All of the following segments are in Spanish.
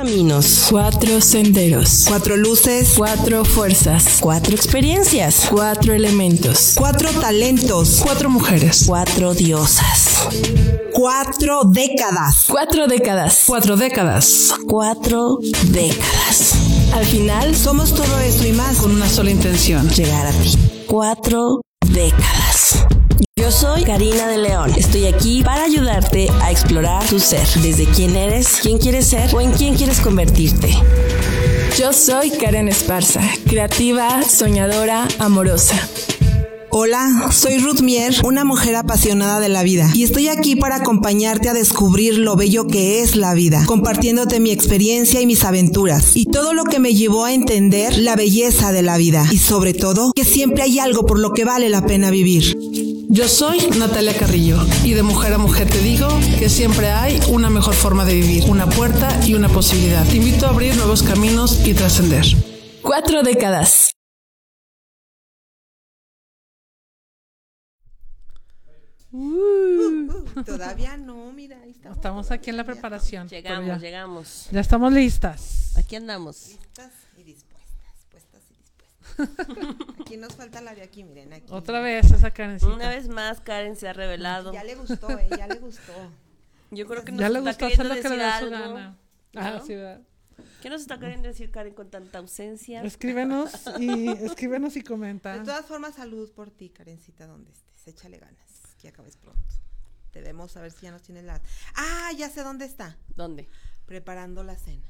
caminos, 4 senderos, 4 luces, 4 fuerzas, 4 experiencias, 4 elementos, 4 talentos, 4 mujeres, 4 diosas, 4 décadas, 4 décadas, 4 décadas. 4 décadas. Al final, somos todo esto y más Con una sola intención. llegar a ti. 4 décadas. Yo soy Karina de León. Estoy aquí para ayudarte a explorar tu ser. Desde quién eres, quién quieres ser o en quién quieres convertirte. yo soy Karen Esparza, creativa, soñadora, amorosa. Hola, soy Ruth Mier, una mujer apasionada de la vida, y estoy aquí para acompañarte a descubrir lo bello que es la vida, compartiéndote mi experiencia y mis aventuras, y todo lo que me llevó a entender la belleza de la vida, y sobre todo, que siempre hay algo por lo que vale la pena vivir. Yo soy Natalia Carrillo y de mujer a mujer te digo que siempre hay una mejor forma de vivir, una puerta y una posibilidad. Te invito a abrir nuevos caminos y trascender. 4 décadas. Todavía no, mira, ahí estamos. Estamos aquí en la preparación. Llegamos. Ya estamos listas. Aquí andamos. Listas y dispuestas, puestas y dispuestas. Aquí nos falta la de aquí, miren, aquí. Otra vez esa Karencita. Una vez más, Karen se ha revelado. Ya le gustó, ya le gustó. Yo creo que nos Ya le está gustó hacer queriendo lo que le decir da su algo. gana. ¿no? Sí, ¿verdad? ¿Qué nos está queriendo decir Karen con tanta ausencia? Escríbenos y comenta. De todas formas, salud por ti, Karencita, donde estés. Échale ganas, que acabes pronto. Debemos saber si ya nos tienes la... Ah, ya sé dónde está. ¿Dónde? Preparando la cena.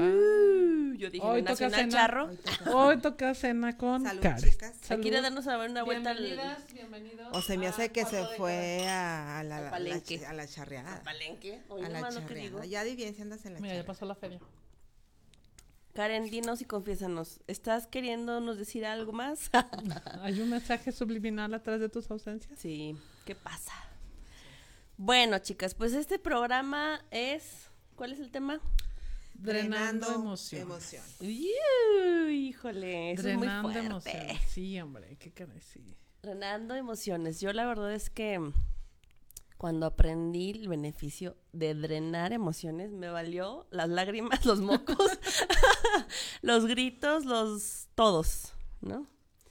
Yo dije, Hoy ¿en toca Nacional cena. Charro? Hoy toca cena con Salud, Karen. chicas. ¿Se quiere darnos a ver una vuelta Bienvenidos. O se me hace que se fue a la palenque. a la charreada. palenque? Oye, A la nomás lo que digo. charreada. Ya di bien si andas en la Mira, ya charreada. pasó la feria. Karen, dinos y confiésanos. ¿Estás queriéndonos decir algo más? ¿Hay un mensaje subliminal atrás de tus ausencias? Sí, ¿qué pasa? Bueno, chicas, pues este programa es... ¿Cuál es el tema? Drenando emociones. Híjole, eso Drenando es muy fuerte. emociones. Sí, hombre, qué caray, sí. Drenando emociones. Yo la verdad es que cuando aprendí el beneficio de drenar emociones, me valió las lágrimas, los mocos, los gritos, todos, ¿no?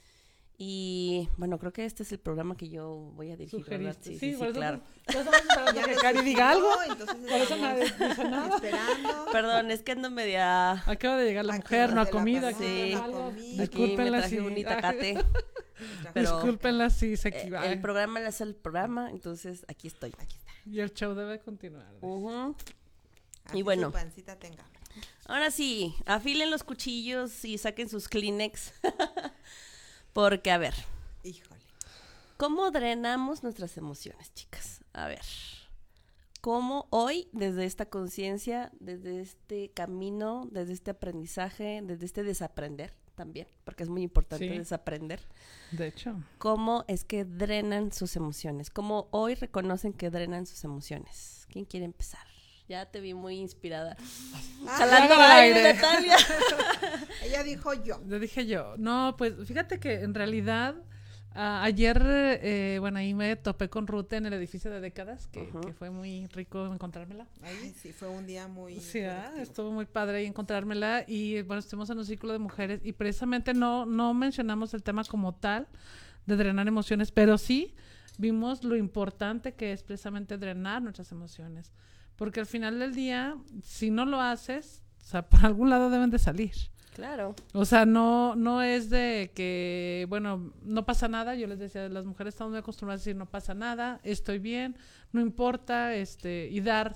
Y bueno, creo que este es el programa que yo voy a dirigir, ¿verdad? Sugeriste. Sí, por eso claro. Ya que les Cari diga algo. entonces Por eso nadie dice nada. esperando. Perdón, es que ando media... Acaba de llegar la Acaba mujer, no ha de la comido. pasar, Sí. no ha comido. Aquí me Discúlpenla traje si- un itacate. Pero Discúlpenla si se equivoca. el programa le hace el programa, entonces aquí estoy. Aquí está. Y el show debe continuar. Ujú. Así Y bueno. su pancita tenga. Ahora sí, afilen los cuchillos y saquen sus Kleenex. Porque, a ver, Híjole. ¿cómo drenamos nuestras emociones, chicas? A ver, ¿cómo hoy, desde esta conciencia, desde este camino, desde este aprendizaje, desde este desaprender también, porque es muy importante Sí. desaprender, De hecho, cómo es que drenan sus emociones? ¿Cómo hoy reconocen que drenan sus emociones? ¿Quién quiere empezar? Ya te vi muy inspirada. Jalando Haga aire, aire. Natalia. Ella dijo yo. le dije yo. No, pues fíjate que en realidad ayer, bueno, ahí me topé con Ruth en el edificio de décadas, que fue muy rico encontrármela ahí. Ay, sí, fue un día muy Sí, productivo. estuvo muy padre ahí encontrármela y bueno, estuvimos en un círculo de mujeres y precisamente no mencionamos el tema como tal de drenar emociones, pero sí vimos lo importante que es precisamente drenar nuestras emociones, porque al final del día, si no lo haces, o sea, por algún lado deben de salir. Claro. O sea, no es de que, bueno, no pasa nada. Yo les decía, las mujeres estamos muy acostumbradas a decir no pasa nada, estoy bien, no importa, y dar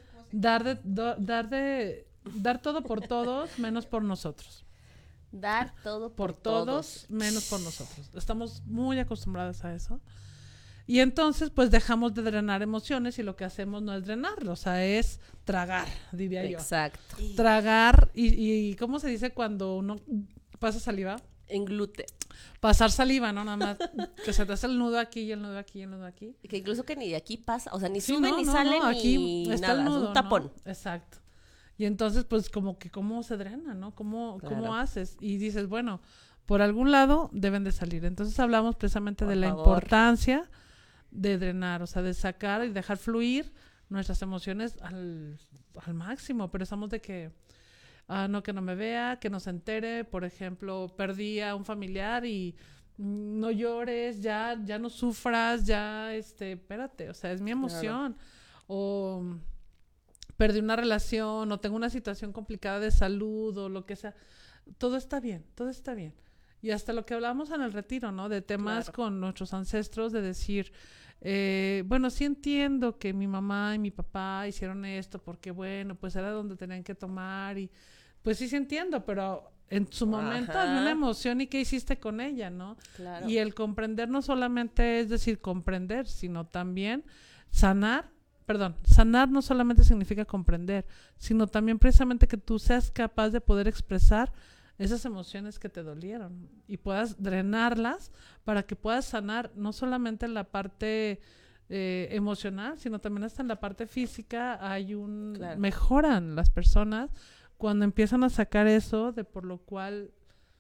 todo por todos, menos por nosotros. Dar todo Por todos, menos por nosotros. Estamos muy acostumbradas a eso. Y entonces, pues dejamos de drenar emociones y lo que hacemos no es drenarlo, o sea, es tragar, diría yo. Exacto. Tragar y ¿cómo se dice cuando uno pasa saliva? Englute. Pasar saliva, ¿no? Nada más que se te hace el nudo aquí y el nudo aquí y el nudo aquí. Que incluso que ni de aquí pasa, o sea, ni Sí, sube, ni sale, aquí ni está nada, el es nudo, un tapón. ¿no? Exacto. Y entonces, pues, como que cómo se drena, ¿no? ¿Cómo Claro. haces? Y dices, bueno, por algún lado deben de salir. Entonces hablamos precisamente Por de la favor. importancia de drenar, o sea, de sacar y dejar fluir nuestras emociones al máximo. Pero estamos de que no que no me vea, que no se entere. Por ejemplo, perdí a un familiar y no llores, ya no sufras, ya, espérate, o sea, es mi emoción. Claro. O perdí una relación, o tengo una situación complicada de salud, o lo que sea. Todo está bien, todo está bien. Y hasta lo que hablábamos en el retiro, ¿no? De temas con nuestros ancestros, de decir, bueno, sí entiendo que mi mamá y mi papá hicieron esto porque, bueno, pues era donde tenían que tomar y pues sí entiendo, pero en su momento había una emoción y qué hiciste con ella, ¿no? Claro. Y el comprender no solamente es decir comprender, sino también sanar no solamente significa comprender, sino también precisamente que tú seas capaz de poder expresar esas emociones que te dolieron y puedas drenarlas para que puedas sanar no solamente en la parte emocional, sino también hasta en la parte física. Mejoran las personas cuando empiezan a sacar eso de por lo cual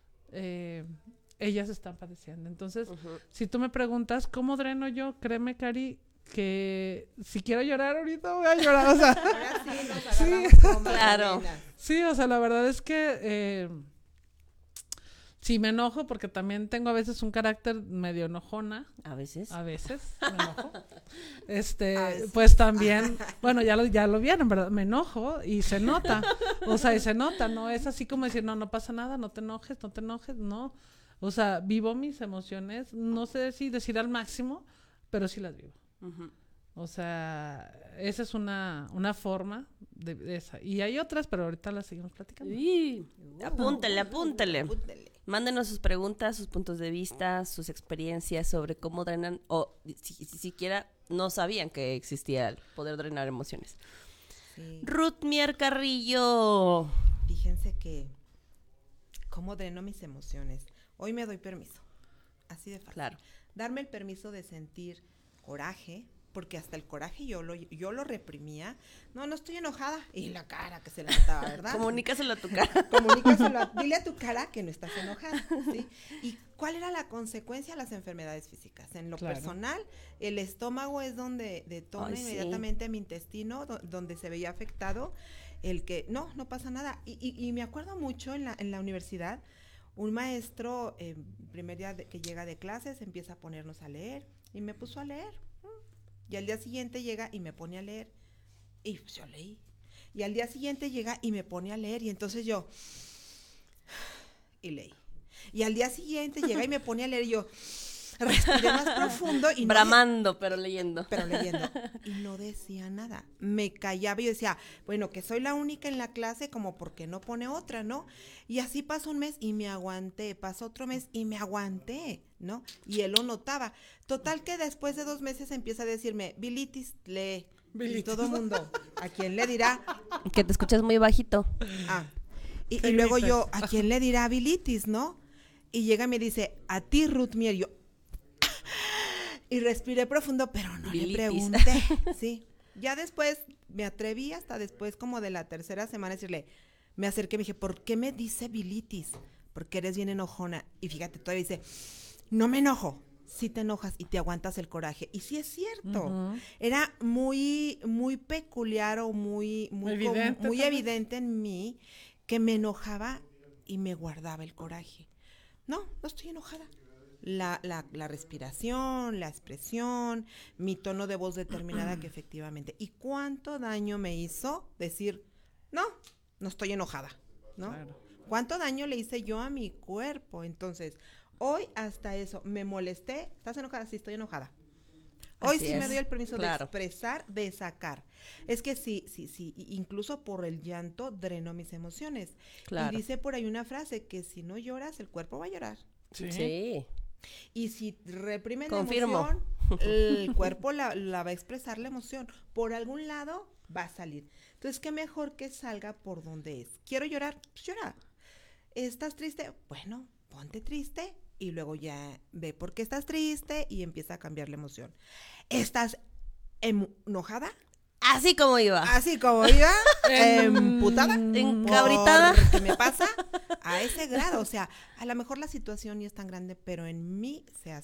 ellas están padeciendo. Entonces, si tú me preguntas, ¿cómo dreno yo? Créeme, Cari, que si quiero llorar ahorita voy a llorar, o sea. Ahora sí nos agarramos claro. Sí, o sea, la verdad es que sí me enojo porque también tengo a veces un carácter medio enojona. A veces me enojo. Pues también, bueno, ya lo vieron, ¿verdad? Me enojo y se nota. O sea, y se nota, no es así como decir, no pasa nada, no te enojes, no. O sea, vivo mis emociones, no sé si decir al máximo, pero sí las vivo. O sea, esa es una forma de esa. Y hay otras, pero ahorita las seguimos platicando. Apúntele. Mándenos sus preguntas, sus puntos de vista, sus experiencias sobre cómo drenan, o si siquiera no sabían que existía el poder drenar emociones. Sí. Ruth Mier Carrillo. Fíjense que cómo dreno mis emociones. Hoy me doy permiso. Así de fácil. Claro. Darme el permiso de sentir coraje, porque hasta el coraje yo lo reprimía. No estoy enojada. Y la cara que se le notaba, ¿verdad? Comunícaselo a tu cara. Dile a tu cara que no estás enojada, ¿sí? ¿Y cuál era la consecuencia? Las enfermedades físicas. En lo personal, el estómago es donde detona inmediatamente mi intestino, donde se veía afectado el que, no pasa nada. Y me acuerdo mucho en la universidad, un maestro, primer día que llega de clases, empieza a ponernos a leer, y me puso a leer. Y al día siguiente llega y me pone a leer. Y pues yo leí. Y al día siguiente llega y me pone a leer. Y entonces yo... Y leí. Y al día siguiente llega y me pone a leer. Y yo... Respiré más profundo. Y bramando, pero leyendo. Y no decía nada. Me callaba y yo decía, bueno, que soy la única en la clase, como porque no pone otra, ¿no? Y así pasó un mes y me aguanté. Pasó otro mes y me aguanté, ¿no? Y él lo notaba. Total que después de 2 meses empieza a decirme, bilitis, lee. Bilitis. Y todo el mundo, ¿a quién le dirá? Que te escuchas muy bajito. Y luego yo, ¿a quién le dirá bilitis, no? Y llega y me dice, a ti, Ruth Mier. Yo, y respiré profundo, pero no bilitis. Le pregunté, sí. Ya después me atreví, hasta después como de la 3ª semana, decirle, me acerqué y me dije, ¿por qué me dice bilitis? Porque eres bien enojona. Y fíjate, todavía dice, no me enojo. Sí te enojas y te aguantas el coraje. Y sí es cierto. Era muy, muy peculiar o muy evidente en mí que me enojaba y me guardaba el coraje. No estoy enojada. La respiración, la expresión, mi tono de voz determinada que efectivamente. ¿Y cuánto daño me hizo decir, no estoy enojada, ¿no? Claro. ¿Cuánto daño le hice yo a mi cuerpo? Entonces, hoy hasta eso, me molesté. ¿Estás enojada? Sí, estoy enojada. Hoy así sí me doy el permiso de expresar, de sacar. Es que sí, incluso por el llanto dreno mis emociones. Claro. Y dice por ahí una frase que si no lloras, el cuerpo va a llorar. Sí. Y si reprimen la emoción, el cuerpo la va a expresar la emoción. Por algún lado va a salir. Entonces, qué mejor que salga por donde es. ¿Quiero llorar? Pues llora. ¿Estás triste? Bueno, ponte triste y luego ya ve por qué estás triste y empieza a cambiar la emoción. ¿Estás enojada? Así como iba. Emputada. Encabritada. ¿Qué me pasa? A ese grado. O sea, a lo mejor la situación ni es tan grande, pero en mí se hace.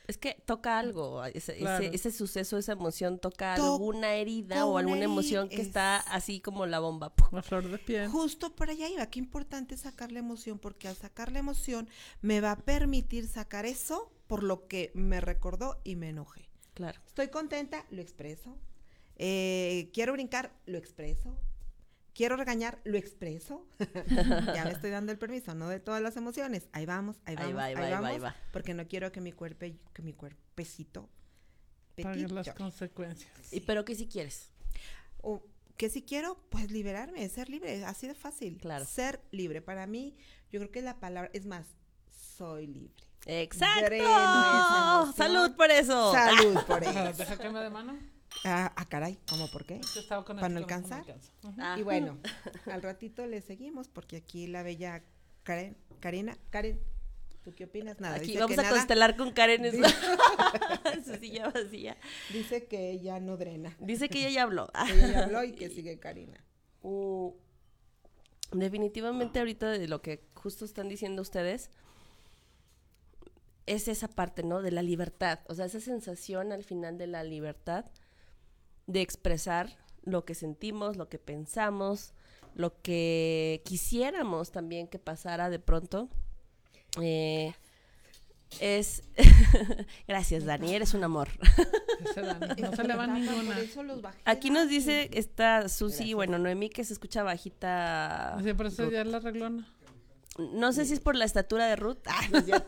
Es que toca algo, Claro. ese suceso, esa emoción toca Toca alguna herida o una alguna herida, emoción que está es- así como la bomba. La flor de piel. Justo por allá iba. Qué importante es sacar la emoción, porque al sacar la emoción me va a permitir sacar eso por lo que me recordó y me enojé. Claro. Estoy contenta, lo expreso. Quiero brincar, lo expreso. Quiero regañar, lo expreso. Ya me estoy dando el permiso, no de todas las emociones. Ahí vamos, ahí vamos, va, ahí ahí vamos. va. Porque no quiero que mi cuerpecito Pagar petit las llore. consecuencias. Pero que si quieres. O que si quiero, pues liberarme, ser libre, así de fácil. Claro. Ser libre. Para mí, yo creo que la palabra, es más, soy libre. ¡Exacto! Dreno esa emoción. ¡Salud por eso! Salud por Ajá, eso. deja que me de mano. Caray, ¿cómo por qué? Yo estaba con ¿Para no esto, con alcanzar? alcanza. Ujú. Ah. Y bueno, al ratito le seguimos porque aquí la bella Karen, ¿tú qué opinas? Nada, Aquí dice vamos que a nada, constelar con Karen en su silla vacía. dice que ella no drena. Dice que ella ya habló. Que ella ya habló y que sigue Karina. Definitivamente ahorita de lo que justo están diciendo ustedes es esa parte, ¿no? De la libertad, o sea, esa sensación al final de la libertad de expresar lo que sentimos, lo que pensamos, lo que quisiéramos también que pasara de pronto. Es gracias, Dani, eres un amor. Ese Dani, no se le va ninguna. Por eso los bajé. Aquí nos dice esta Susi, Gracias. bueno, Noemí, que se escucha bajita. Sí, por eso ya es la reglona. No sé si es por la estatura de Ruth. Ah, no es cierto.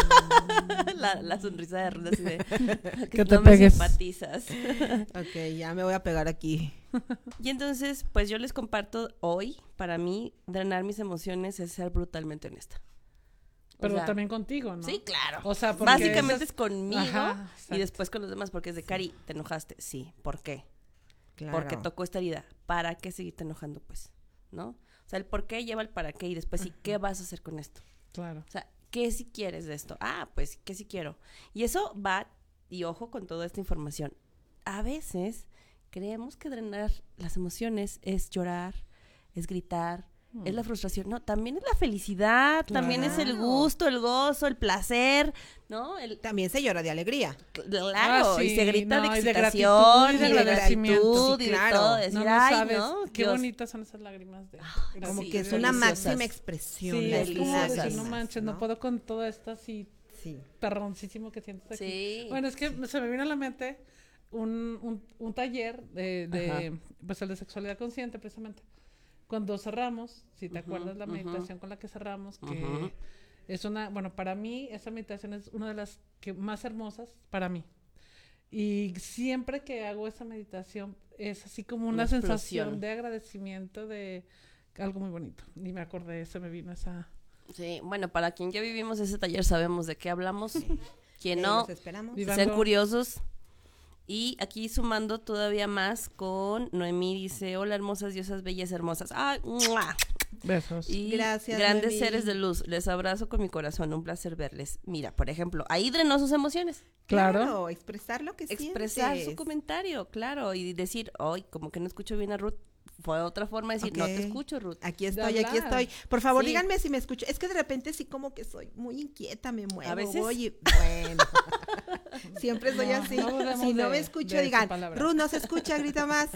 la sonrisa de Ruth así de Que te no me pegues. simpatizas. Ok, ya me voy a pegar aquí. Y entonces, pues yo les comparto hoy, para mí, drenar mis emociones es ser brutalmente honesta. O Pero sea, también contigo, ¿no? Sí, claro. O sea, porque básicamente esas- es conmigo Ajá, exacto. y después con los demás, porque es de Cari, ¿te enojaste? Sí, ¿por qué? Claro. Porque tocó esta herida. ¿Para qué seguirte enojando, pues? ¿No? O sea, el por qué lleva el para qué y después sí, ¿qué vas a hacer con esto? Claro. O sea, ¿qué si quieres de esto? Ah, pues, ¿qué si quiero? Y eso va, y ojo con toda esta información. A veces creemos que drenar las emociones es llorar, es gritar, es la frustración. No, también es la felicidad, también es el Claro. gusto, el gozo, el placer, ¿no? También se llora de alegría. Claro, Ah, y sí, se grita no, de y de excitación, gratitud, y y de de agradecimiento. gratitud, Sí, y de claro. todo. Decir, No, no ay, sabes ¿no? qué Dios. bonitas son esas lágrimas de Como Sí, que es una deliciosas. máxima expresión. Sí, las es como deliciosas. decir, no lágrimas, manches, no puedo con todo esto así Sí. perroncísimo que sientes aquí. Sí. Bueno, es que se me vino a la mente un taller de pues el de sexualidad consciente precisamente. Cuando cerramos, si te acuerdas la meditación con la que cerramos, que es una, bueno, para mí esa meditación es una de las que más hermosas para mí. Y siempre que hago esa meditación es así como una sensación explosión. de agradecimiento de algo muy bonito. Y me acordé, se me vino esa... Sí, bueno, para quien ya vivimos ese taller sabemos de qué hablamos. Quien no, Los esperamos. Viva- sean Vivando- curiosos. Y aquí sumando todavía más con Noemí dice, hola hermosas diosas bellas hermosas. ¡Ay! ¡Mua! Besos. Y Gracias, grandes Noemí. seres de luz, les abrazo con mi corazón, un placer verles. Mira, por ejemplo, ahí drenó sus emociones. Claro. Expresar lo que Expresar sientes. su comentario, claro, y decir, hoy como que no escucho bien a Ruth, fue otra forma de decir, no te Ok. escucho, Ruth. Aquí De estoy, aquí hablar. estoy. Por favor, Sí. díganme si me escucho. Es que de repente sí como que soy muy inquieta, me muevo. ¿A veces? Voy y, bueno. Siempre soy No, así. no dudemos Si no de- me escucho, de su digan, palabra. Ruth, no se escucha, grita más.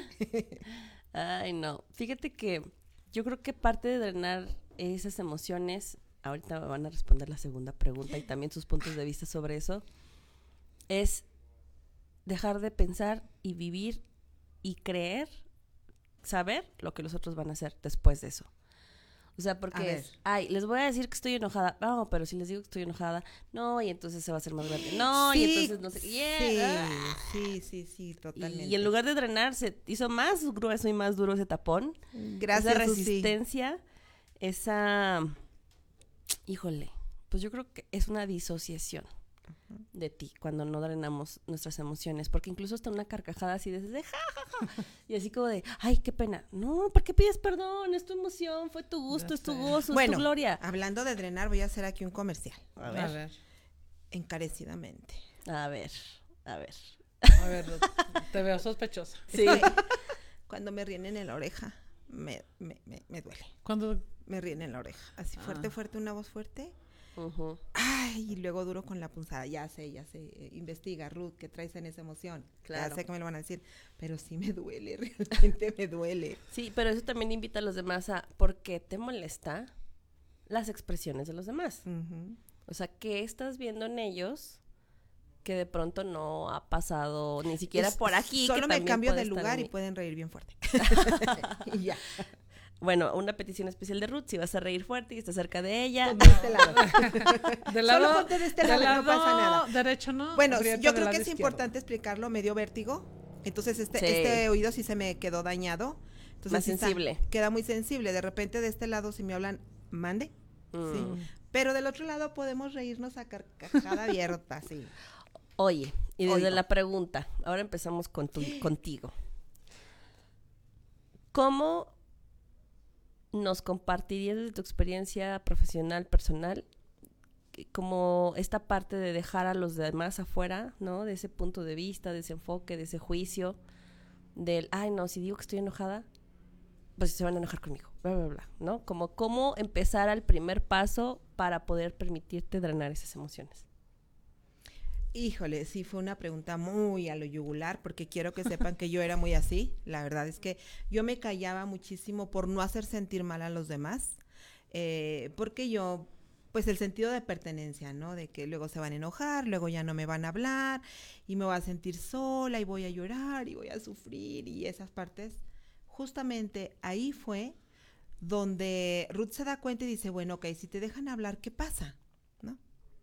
Ay, no. Fíjate que yo creo que parte de drenar esas emociones, ahorita me van a responder la segunda pregunta y también sus puntos de vista sobre eso, es dejar de pensar y vivir y creer, saber lo que los otros van a hacer después de eso. O sea, A porque ver. es, ay, les voy a decir que estoy enojada. No, pero si les digo que estoy enojada, no, y entonces se va a hacer más grande. No, y Sí, entonces no sé qué. Yeah. sí, totalmente. Y en lugar de drenar, se hizo más grueso y más duro ese tapón. Gracias, Esa Susi. resistencia, esa... Híjole, pues yo creo que es una disociación de ti cuando no drenamos nuestras emociones, porque incluso hasta una carcajada así de ja, ja, ja, y así como de, ay, qué pena. No, ¿por qué pides perdón? Es tu emoción, fue tu gusto, Ya es tu sé. gozo, es Bueno, tu gloria. hablando de drenar, voy a hacer aquí un comercial. A A ver, ver. Encarecidamente. a ver, a ver. A ver, Ruth, te veo sospechosa. Sí. Cuando me ríen en la oreja, me duele. Cuando Me ríen en la oreja. Así fuerte, fuerte, una voz fuerte. Ay, y luego duro con la punzada. Ya sé, investiga, Ruth, ¿qué traes en esa emoción? Claro. Ya sé que me lo van a decir, pero sí me duele, realmente me duele. Sí, pero eso también invita a los demás a, ¿por qué te molesta las expresiones de los demás? O sea, ¿qué estás viendo en ellos que de pronto no ha pasado ni siquiera por aquí? Solo que me también cambio puede de estar lugar en y mí? pueden reír bien fuerte. Y ya. Bueno, una petición especial de Ruth, si vas a reír fuerte y estás cerca de ella. De este lado. Del Solo lado, ponte de este del lado, no pasa nada. derecho, ¿no? Bueno, Aprieta yo del creo lado que es izquierdo. importante explicarlo, me dio vértigo. Entonces Sí. este oído sí se me quedó dañado. Entonces, Más sí está- sensible. queda muy sensible. De repente de este lado si me hablan, mande. Sí. Pero del otro lado podemos reírnos a carcajada abierta, sí. Oye, y desde Oigo. la pregunta, ahora empezamos contigo. ¿Cómo nos compartirías de tu experiencia profesional, personal, como esta parte de dejar a los demás afuera, ¿no? De ese punto de vista, de ese enfoque, de ese juicio, del, ay, no, si digo que estoy enojada, pues se van a enojar conmigo, bla, bla, bla, ¿no? Como cómo empezar al primer paso para poder permitirte drenar esas emociones. Híjole, sí fue una pregunta muy a lo yugular, porque quiero que sepan que yo era muy así. La verdad es que yo me callaba muchísimo por no hacer sentir mal a los demás, porque yo, pues el sentido de pertenencia, ¿no? De que luego se van a enojar, luego ya no me van a hablar, y me voy a sentir sola, y voy a llorar, y voy a sufrir, y esas partes. Justamente ahí fue donde Ruth se da cuenta y dice, bueno, ok, si te dejan hablar, ¿qué pasa? ¿No?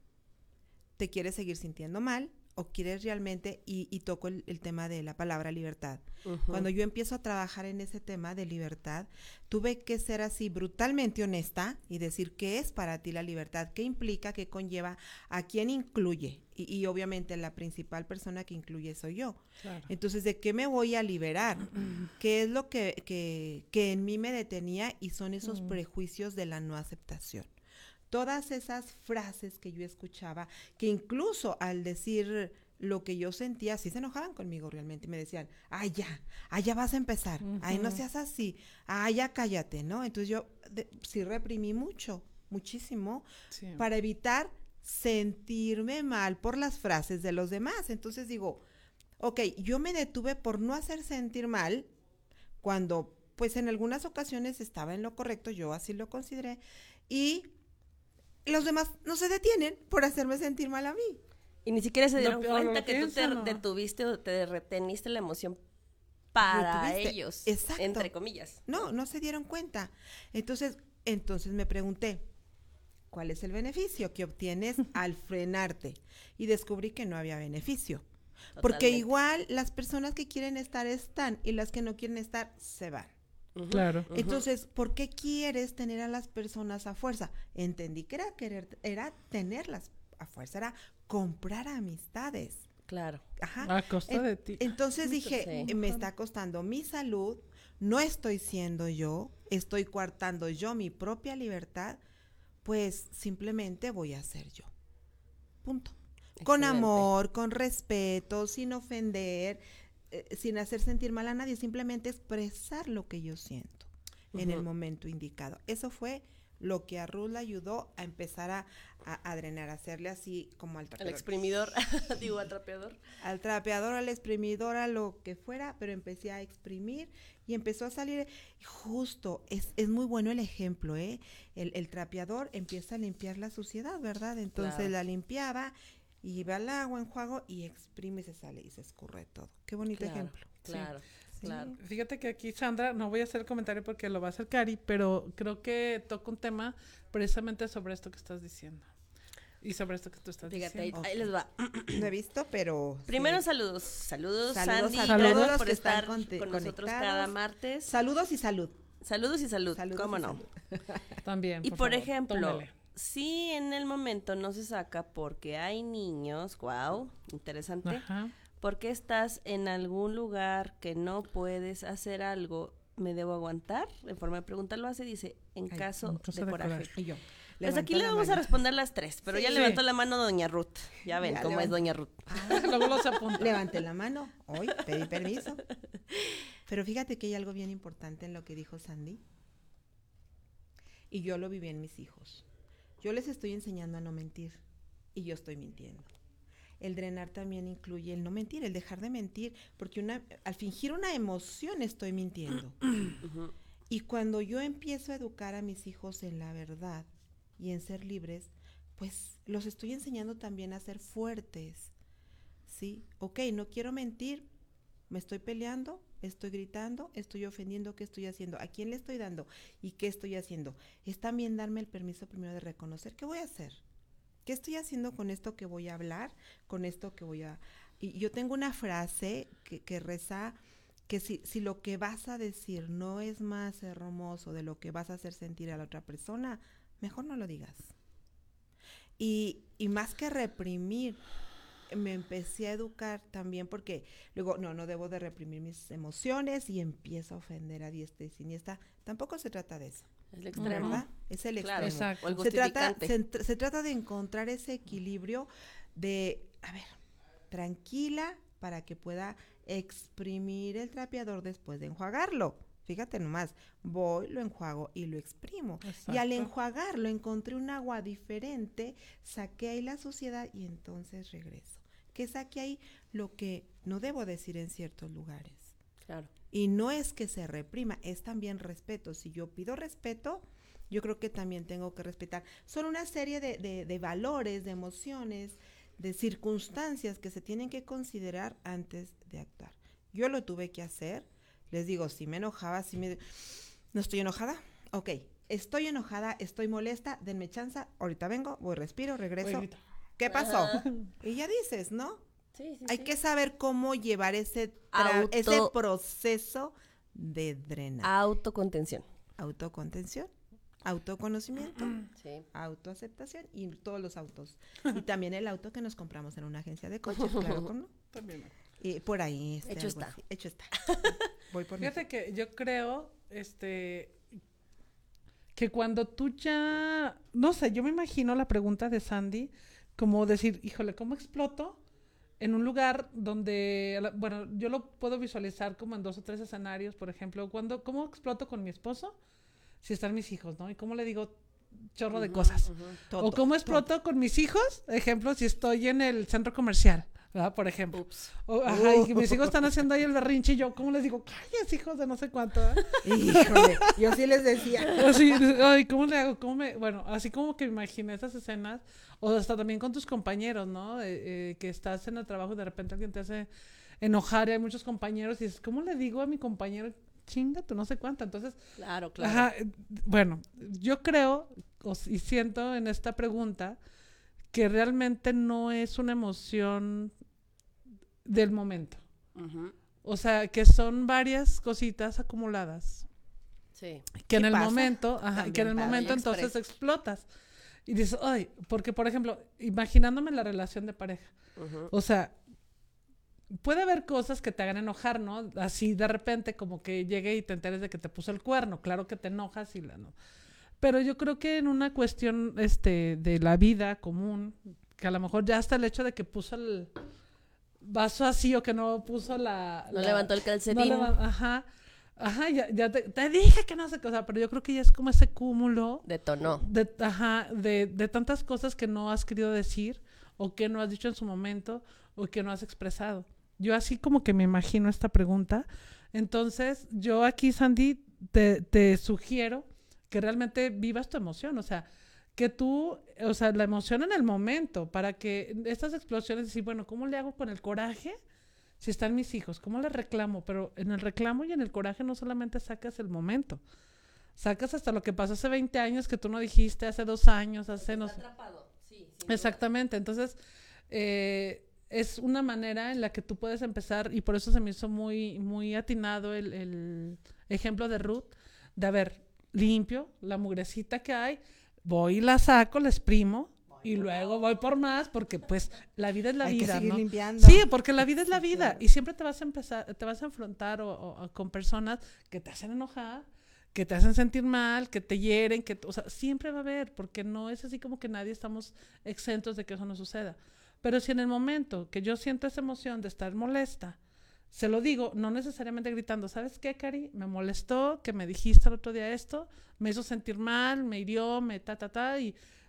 ¿Te quieres seguir sintiendo mal o quieres realmente, y toco el tema de la palabra libertad? Cuando yo empiezo a trabajar en ese tema de libertad, tuve que ser así brutalmente honesta y decir qué es para ti la libertad, qué implica, qué conlleva, a quién incluye, y obviamente la principal persona que incluye soy yo. Claro. Entonces, ¿de qué me voy a liberar? ¿Qué es lo que en mí me detenía? Y son esos prejuicios de la no aceptación. Todas esas frases que yo escuchaba, que incluso al decir lo que yo sentía, sí se enojaban conmigo realmente y me decían, ay ya vas a empezar, ay no seas así, ay ya cállate, ¿no? Entonces yo sí reprimí muchísimo, Sí. para evitar sentirme mal por las frases de los demás. Entonces digo, ok, yo me detuve por no hacer sentir mal cuando pues en algunas ocasiones estaba en lo correcto, yo así lo consideré, y los demás no se detienen por hacerme sentir mal a mí. Y ni siquiera se Lo dieron peor, cuenta lo que tú te piensan, ¿no? detuviste o te reteniste la emoción para Retuviste, ellos, exacto. entre comillas. No se dieron cuenta. Entonces me pregunté, ¿cuál es el beneficio que obtienes al frenarte? Y descubrí que no había beneficio. Porque Totalmente. igual las personas que quieren estar están y las que no quieren estar se van. Claro. Entonces, ¿por qué quieres tener a las personas a fuerza? Entendí que era tenerlas a fuerza, era comprar amistades. Claro. Ajá. A costa de ti. Entonces dije, Sí. me está costando mi salud, no estoy siendo yo, estoy coartando yo mi propia libertad, pues simplemente voy a ser yo. Punto. Con Excelente. amor, con respeto, sin ofender, sin hacer sentir mal a nadie, simplemente expresar lo que yo siento en el momento indicado. Eso fue lo que a Ruth le ayudó a empezar a drenar, a hacerle así como al El trapeador. exprimidor, digo, al trapeador. Al trapeador, al exprimidor, a lo que fuera, pero empecé a exprimir y empezó a salir. Justo, es muy bueno el ejemplo, ¿eh? El trapeador empieza a limpiar la suciedad, ¿verdad? Entonces Claro. la limpiaba y va al agua, enjuago y exprime y se sale y se escurre todo. Qué bonito Claro, ejemplo. claro, Sí. claro. Fíjate que aquí, Sandra, no voy a hacer el comentario porque lo va a hacer Cari, pero creo que toca un tema precisamente sobre esto que estás diciendo. Y sobre esto que tú estás Fíjate, ahí, diciendo. ahí les va. No he visto, pero... Primero sí. saludos, Saludos Sandy, a gracias todos los por que están estar con nosotros conectados. cada martes. Saludos y salud. Saludos y salud, Saludos cómo y no. salud. También. Y por favor, ejemplo, tómele. si en el momento no se saca porque hay niños, wow, interesante. Ajá. Porque estás en algún lugar que no puedes hacer algo, ¿me debo aguantar? En forma de pregunta lo hace, dice, en Ay, caso en caso de de coraje. coraje. Y yo. Pues aquí levanto le la vamos a mano. responder las tres, pero ya Sí. levantó la mano doña Ruth. Ya ven Ya cómo es levantó. doña Ruth. Luego los apunta. Levanté la mano. Hoy pedí permiso. Pero fíjate que hay algo bien importante en lo que dijo Sandy. Y yo lo viví en mis hijos. yo les estoy enseñando a no mentir y yo estoy mintiendo. El drenar también incluye el no mentir, el dejar de mentir, porque al fingir una emoción estoy mintiendo. Y cuando yo empiezo a educar a mis hijos en la verdad y en ser libres, pues los estoy enseñando también a ser fuertes, ¿sí? Ok, no quiero mentir, me estoy peleando, estoy gritando, estoy ofendiendo, ¿qué estoy haciendo? ¿A quién le estoy dando? ¿Y qué estoy haciendo? Es también darme el permiso primero de reconocer qué voy a hacer. ¿Qué estoy haciendo con esto que voy a hablar? Con esto que voy a... Y yo tengo una frase que reza que si lo que vas a decir no es más hermoso de lo que vas a hacer sentir a la otra persona, mejor no lo digas. Y más que reprimir, me empecé a educar también porque luego, no debo de reprimir mis emociones y empiezo a ofender a diestra y siniestra. Tampoco se trata de eso. Es el extremo. ¿Verdad? Es el Claro, extremo. exacto. O el Se trata de encontrar ese equilibrio de, tranquila para que pueda exprimir el trapeador después de enjuagarlo. Fíjate nomás, voy, lo enjuago y lo exprimo. Exacto. Y al enjuagarlo encontré un agua diferente, saqué ahí la suciedad y entonces regreso. Que saqué ahí lo que no debo decir en ciertos lugares. Claro. Y no es que se reprima, es también respeto. Si yo pido respeto, yo creo que también tengo que respetar. Son una serie de valores, de emociones, de circunstancias que se tienen que considerar antes de actuar. Yo lo tuve que hacer. Les digo, si me enojaba, ¿no estoy enojada? Ok, estoy enojada, estoy molesta, denme chance, ahorita vengo, voy, respiro, regreso. ¿Qué pasó? Y ya dices, ¿no? Sí, Hay que saber cómo llevar ese proceso de drenar. Autocontención. Autocontención, autoconocimiento, autoaceptación y todos los autos. Y también el auto que nos compramos en una agencia de coches, claro, ¿no? También. Y por ahí. Hecho está. Así. Hecho está. Voy por Fíjate que yo creo, que cuando tú ya, no sé, yo me imagino la pregunta de Sandy como decir, híjole, ¿cómo exploto en un lugar donde, bueno, yo lo puedo visualizar como en 2 o 3 escenarios, por ejemplo, ¿cómo exploto con mi esposo? Si están mis hijos, ¿no? Y cómo le digo chorro de cosas. O cómo exploto con mis hijos, ejemplo, si estoy en el centro comercial, ¿verdad? Por ejemplo. Y que mis hijos están haciendo ahí el berrinche y yo, ¿cómo les digo? Calles, hijos de no sé cuánto, ¿eh? Híjole, yo sí les decía. Así, ay, ¿cómo le hago? Bueno, así como que me imaginé esas escenas, o hasta también con tus compañeros, ¿no? Que estás en el trabajo y de repente alguien te hace enojar y hay muchos compañeros y dices, ¿cómo le digo a mi compañero? Chinga, tú no sé cuánto. Entonces, claro. Bueno, yo creo y siento en esta pregunta que realmente no es una emoción del momento. O sea, que son varias cositas acumuladas. Sí. Que en el momento, entonces explotas. Y dices, ay, porque por ejemplo, imaginándome la relación de pareja, o sea, puede haber cosas que te hagan enojar, ¿no? Así de repente como que llegue y te enteres de que te puso el cuerno, claro que te enojas no. Pero yo creo que en una cuestión de la vida común, que a lo mejor ya hasta el hecho de que puso el vaso así o que no puso no levantó el calcetín. Ya te dije que no sé qué, o sea, pero yo creo que ya es como ese cúmulo. Detonó. De tantas cosas que no has querido decir o que no has dicho en su momento o que no has expresado. Yo así como que me imagino esta pregunta. Entonces, yo aquí, Sandy, te sugiero que realmente vivas tu emoción, o sea, que tú, o sea, la emoción en el momento, para que estas explosiones, decir, bueno, ¿cómo le hago con el coraje si están mis hijos? ¿Cómo les reclamo? Pero en el reclamo y en el coraje no solamente sacas el momento, sacas hasta lo que pasó hace 20 años que tú no dijiste, hace 2 años, hace... Está atrapado, sí. Exactamente, entonces, es una manera en la que tú puedes empezar, y por eso se me hizo muy, muy atinado el ejemplo de Ruth, de haber limpio la mugrecita que hay, voy y la saco, la exprimo, y luego voy por más, porque pues la vida es la hay vida, que seguir ¿no? Limpiando. Sí, porque la vida es la vida, claro. Y siempre te vas a enfrentar con personas que te hacen enojar, que te hacen sentir mal, que te hieren, o sea, siempre va a haber, porque no es así como que nadie estamos exentos de que eso no suceda. Pero si en el momento que yo siento esa emoción de estar molesta, se lo digo, no necesariamente gritando, ¿sabes qué, Cari? Me molestó que me dijiste el otro día esto, me hizo sentir mal, me hirió, y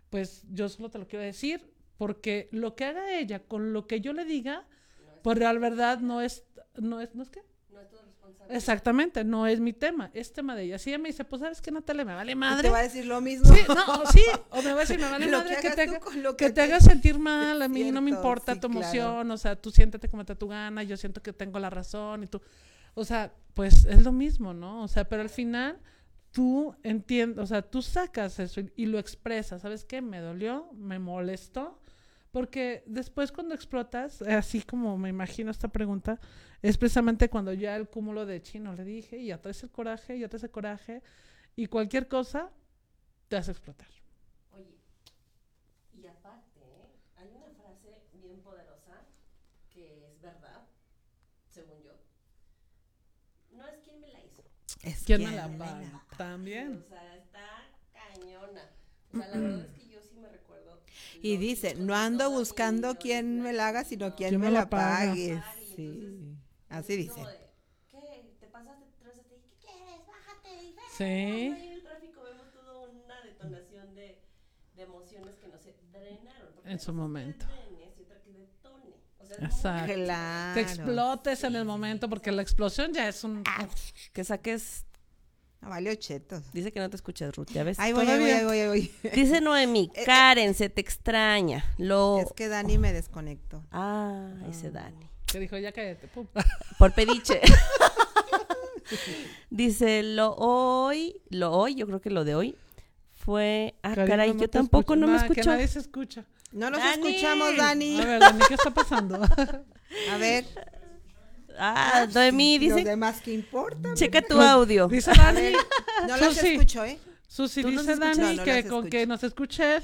pues yo solo te lo quiero decir, porque lo que haga ella con lo que yo le diga, pues la verdad no es qué. No es tu responsabilidad. Exactamente, no es mi tema, es tema de ella. Si ella me dice, pues ¿sabes qué, Natalia? Me vale Y madre. te va a decir lo mismo. Sí, no, sí, o me va a decir, me vale Lo madre que que hagas te, tú con lo que que te te- hagas sentir mal, a mí no me Cierto, importa sí, tu emoción, claro. o sea, tú siéntate como te tu gana, yo siento que tengo la razón y tú, o sea, pues es lo mismo, ¿no? O sea, pero al final tú entiendes, o sea, tú sacas eso y lo expresas, ¿sabes qué? Me dolió, me molestó, porque después cuando explotas, así como me imagino esta pregunta, es precisamente cuando ya el cúmulo de chino le dije, y ya traes el coraje, ya traes el coraje, y cualquier cosa te hace explotar. Oye, y aparte, hay una frase bien poderosa que es verdad, según yo. No es quien me la hizo. Es ¿Quién quien me la me paga? la- También. O sea, está cañona. O sea, la verdad es que yo sí me recuerdo. Y dice, no ando buscando quién me la haga, sino quién me la pague. Sí, así dice. ¿Qué? ¿Te pasaste? ¿Qué quieres? Bájate. Y Sí. ahí en el tráfico vemos toda una detonación de emociones que no se drenaron. Porque En su una cosa es momento. que drenes y otra que detone. O sea, es Exacto. muy- Claro. Te explotes en el momento, porque la explosión ya es un... Que saques. No, valió chetos. Dice que no te escuchas, Ruth, ¿ya ves? Ahí voy, ahí voy, ahí voy, ahí voy. Dice Noemí, Karen, se te extraña. Es que Dani me desconectó. Ese Dani. Que dijo, ya cállate. Pum. Por pediche. Dice, lo hoy, yo creo que lo de hoy fue... Karina, caray, no yo te tampoco escucho. no me Nada, que escucho. nadie se escucha. No los Dani. escuchamos, Dani. A ver, Dani, ¿qué está pasando? A ver. Noemí Los dice, demás que importan. checa tu audio. Dice Dani, No las Susi. escucho, ¿eh? Susi, ¿Tú nos dice escuchas? Dani No, no que las con escucho. que nos escuche él.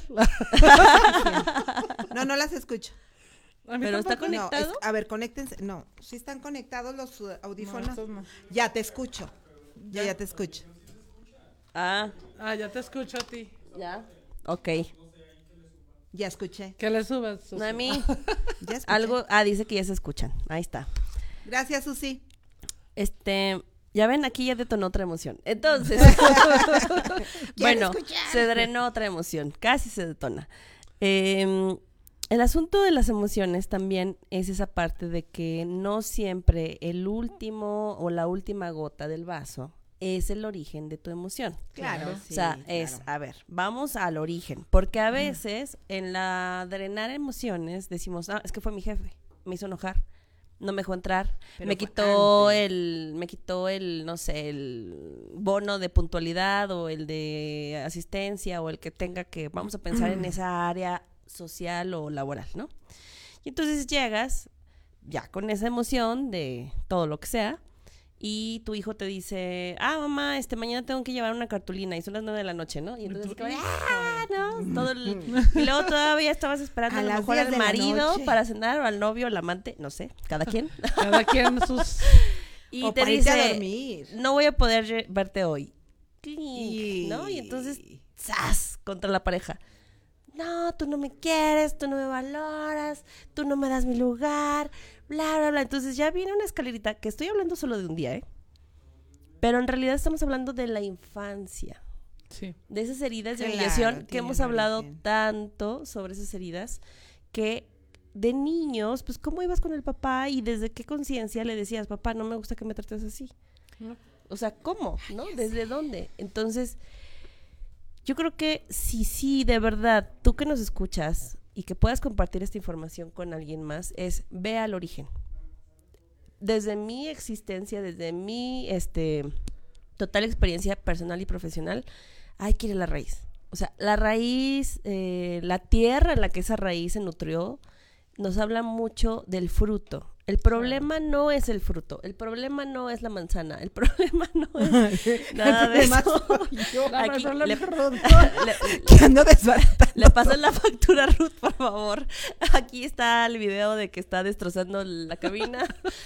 No las escucho. A mí Pero está tampoco. conectado. A ver, conéctense. No, sí están conectados los audífonos. estos no. Ya te escucho. Ya te escucho. Ah, ya te escucho a ti. Ya. Ok. Ya escuché. Que le subas, Susi. Noemí, Ya escuché. algo... dice que ya se escuchan. Ahí está. Gracias, Susi. Ya ven, aquí ya detonó otra emoción. Entonces, bueno, se drenó otra emoción, casi se detona. El asunto de las emociones también es esa parte de que no siempre el último o la última gota del vaso es el origen de tu emoción. Claro. O sea, a ver, vamos al origen, porque a veces en la drenar emociones decimos, es que fue mi jefe, me hizo enojar. No me dejó entrar, Pero me fue quitó antes. el, no sé, el bono de puntualidad o el de asistencia o el que tenga que, vamos a pensar en esa área social o laboral, ¿no? Y entonces llegas ya con esa emoción de todo lo que sea y tu hijo te dice, mamá, mañana tengo que llevar una cartulina y son las 9 de la noche, ¿no? Y entonces, no, todo y luego todavía estabas esperando a lo las mejor 10 al de la marido noche. para cenar o al novio o al amante, no sé, cada quien. Cada quien sus... Y O te para irte a dice, dormir. no voy a poder verte hoy. Clink, Y- ¿no? Y entonces, ¡zas! Contra la pareja. No, tú no me quieres, tú no me valoras, tú no me das mi lugar, bla, bla, bla. Entonces ya viene una escalerita, que estoy hablando solo de un día, ¿eh? Pero en realidad estamos hablando de la infancia, Sí. de esas heridas de Claro, humillación que tiene hemos un hablado origen. tanto sobre esas heridas, que de niños, pues cómo ibas con el papá y desde qué conciencia le decías, papá, no me gusta que me trates así. No. O sea, ¿cómo? ¿No? ¿Desde dónde? Entonces, yo creo que sí, de verdad, tú que nos escuchas y que puedas compartir esta información con alguien más, es ve al origen. Desde mi existencia, desde mi total experiencia personal y profesional, hay que ir a la raíz. O sea, la raíz, la tierra en la que esa raíz se nutrió, nos habla mucho del fruto. El problema no es el fruto, el problema no es la manzana, el problema no es nada de problema eso. soy yo. Aquí El le, problema Que ando desbaratando. le pasan la factura a Ruth, por favor. Aquí está el video de que está destrozando la cabina.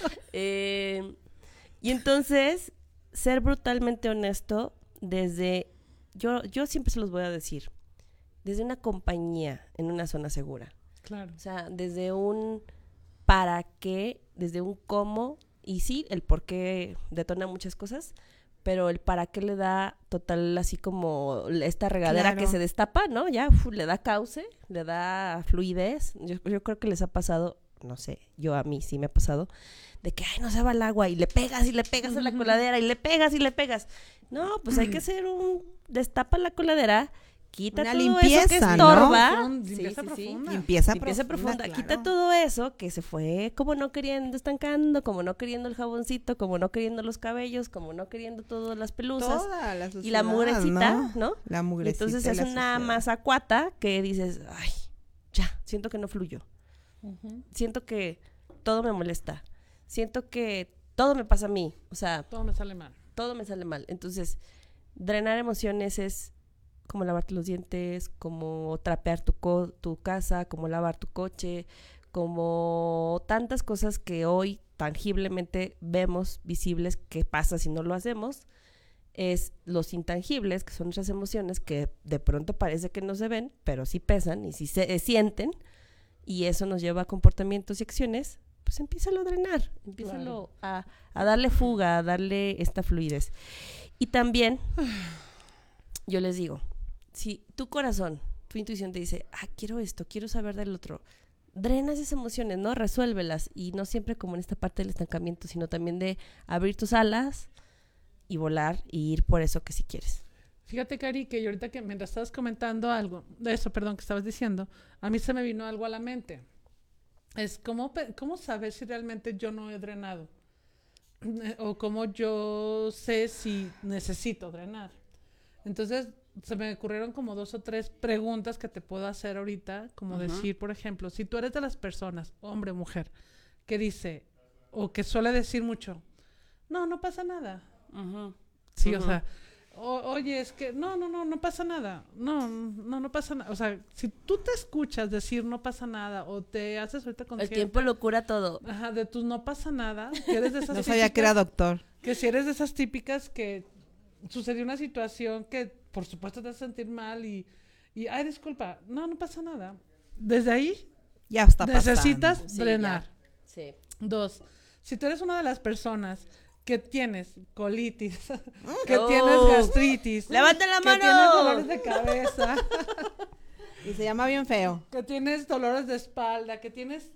Y entonces, ser brutalmente honesto desde... Yo siempre se los voy a decir. Desde una compañía en una zona segura. Claro. O sea, desde un para qué, desde un cómo, y sí, el por qué detona muchas cosas, pero el para qué le da total, así como esta regadera Claro. que se destapa, ¿no? Ya le da cauce, le da fluidez. Yo creo que les ha pasado, no sé, a mí sí me ha pasado, de que, ay, no se va el agua, y le pegas a la coladera, y le pegas. No, pues hay que hacer destapa la coladera, quita Una todo limpieza, eso que ¿no? estorba. Limpieza profunda. Limpieza Limpieza profunda. Quita todo eso que se fue como no queriendo, estancando, como no queriendo el jaboncito, como no queriendo los cabellos, como no queriendo todas las pelusas. Toda la Y suciedad, la mugrecita, ¿no? La Y mugrecita. entonces y es la una suciedad. masa cuata que dices, ay, ya, siento que no fluyó. Ujú. Siento que todo me molesta. Siento que todo me pasa a mí. O sea, Todo me sale mal. todo me sale mal. Entonces, drenar emociones es como lavarte los dientes, como trapear tu casa, como lavar tu coche, como tantas cosas que hoy tangiblemente vemos, visibles, que pasa si no lo hacemos, es los intangibles, que son nuestras emociones, que de pronto parece que no se ven, pero sí pesan y sí se sienten, y eso nos lleva a comportamientos y acciones. Pues empiézalo a drenar, empiézalo a darle fuga, a darle esta fluidez. Y también, yo les digo, si tu corazón, tu intuición te dice, quiero esto, quiero saber del otro, drena esas emociones, ¿no? Resuélvelas, y no siempre como en esta parte del estancamiento, sino también de abrir tus alas y volar y ir por eso que sí quieres. Fíjate, Cari, que yo ahorita que mientras estabas comentando algo de eso, perdón, que estabas diciendo, a mí se me vino algo a la mente. Es cómo saber si realmente yo no he drenado o cómo yo sé si necesito drenar. Entonces, se me ocurrieron como 2 o 3 preguntas que te puedo hacer ahorita, como decir, por ejemplo, si tú eres de las personas, hombre o mujer, que dice, o que suele decir mucho, no pasa nada. Sí, o sea, oye, es que no pasa nada. No pasa nada. O sea, si tú te escuchas decir no pasa nada o te haces ahorita El consciente, tiempo lo cura todo. ajá, de tus no pasa nada, que eres de esas No sabía que era doctor. que si eres de esas típicas que sucedió una situación que por supuesto te hace sentir mal y ay, disculpa, no pasa nada. Desde ahí Ya está pasando. necesitas Sí, drenar. ya. Sí. 2, si tú eres una de las personas que tienes colitis, que Oh. tienes gastritis, ¡Levante la que mano! tienes dolores de cabeza, Y se llama bien feo. que tienes dolores de espalda, que tienes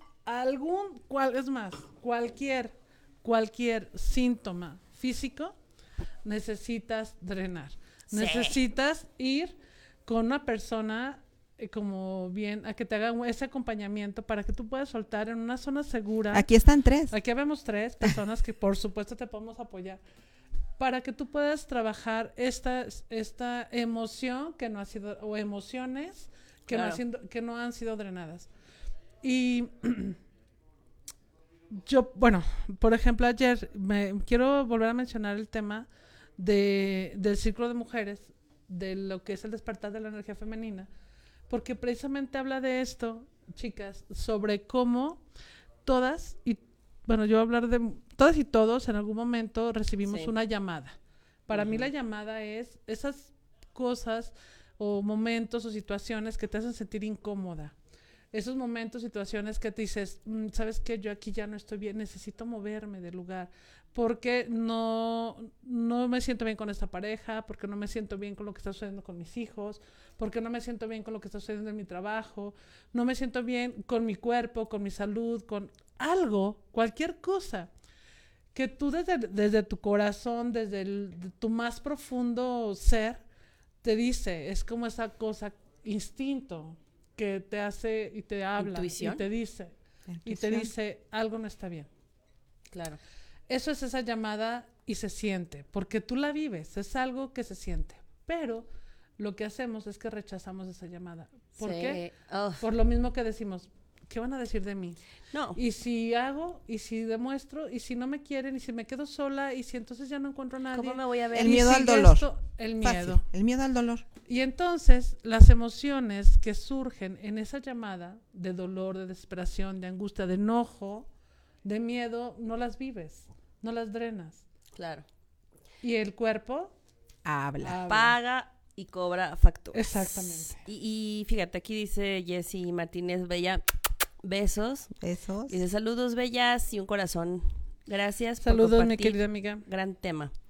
cualquier síntoma físico, necesitas drenar. Sí. Necesitas ir con una persona como bien, a que te haga ese acompañamiento para que tú puedas soltar en una zona segura. Aquí están 3. Aquí vemos 3 personas que por supuesto te podemos apoyar para que tú puedas trabajar esta emoción que no ha sido, o emociones que, Claro. que no han sido drenadas. Y yo, bueno, por ejemplo, ayer quiero volver a mencionar el tema del círculo de mujeres, de lo que es el despertar de la energía femenina, porque precisamente habla de esto, chicas, sobre cómo todas, y bueno, yo voy a hablar de todas y todos, en algún momento recibimos Sí. una llamada. Para mí la llamada es esas cosas o momentos o situaciones que te hacen sentir incómoda. Esos momentos, situaciones que te dices, ¿sabes qué? Yo aquí ya no estoy bien, necesito moverme del lugar, porque no me siento bien con esta pareja, porque no me siento bien con lo que está sucediendo con mis hijos, porque no me siento bien con lo que está sucediendo en mi trabajo, no me siento bien con mi cuerpo, con mi salud, con algo, cualquier cosa, que tú desde tu corazón, desde tu más profundo ser, te dice, es como esa cosa, instinto, que te hace y te habla Intuición. y te dice algo no está bien. Claro. Eso es esa llamada y se siente, porque tú la vives, es algo que se siente. Pero lo que hacemos es que rechazamos esa llamada. ¿Por Sí. qué? Oh, Por lo mismo que decimos, ¿qué van a decir de mí? no. Y si hago, y si demuestro, y si no me quieren, y si me quedo sola, y si entonces ya no encuentro a nadie. ¿Cómo me voy a ver? El Y miedo al sigue dolor. el Fácil. miedo. El miedo al dolor. Y entonces las emociones que surgen en esa llamada de dolor, de desesperación, de angustia, de enojo, de miedo, no las vives, no las drenas. Claro. Y el cuerpo Habla. habla. Paga y cobra facturas. Exactamente. Y fíjate, aquí dice Jessie Martínez Bella, besos. Esos. Dice, saludos bellas y un corazón. Gracias por Saludos, mi compartir. querida amiga. Gran tema.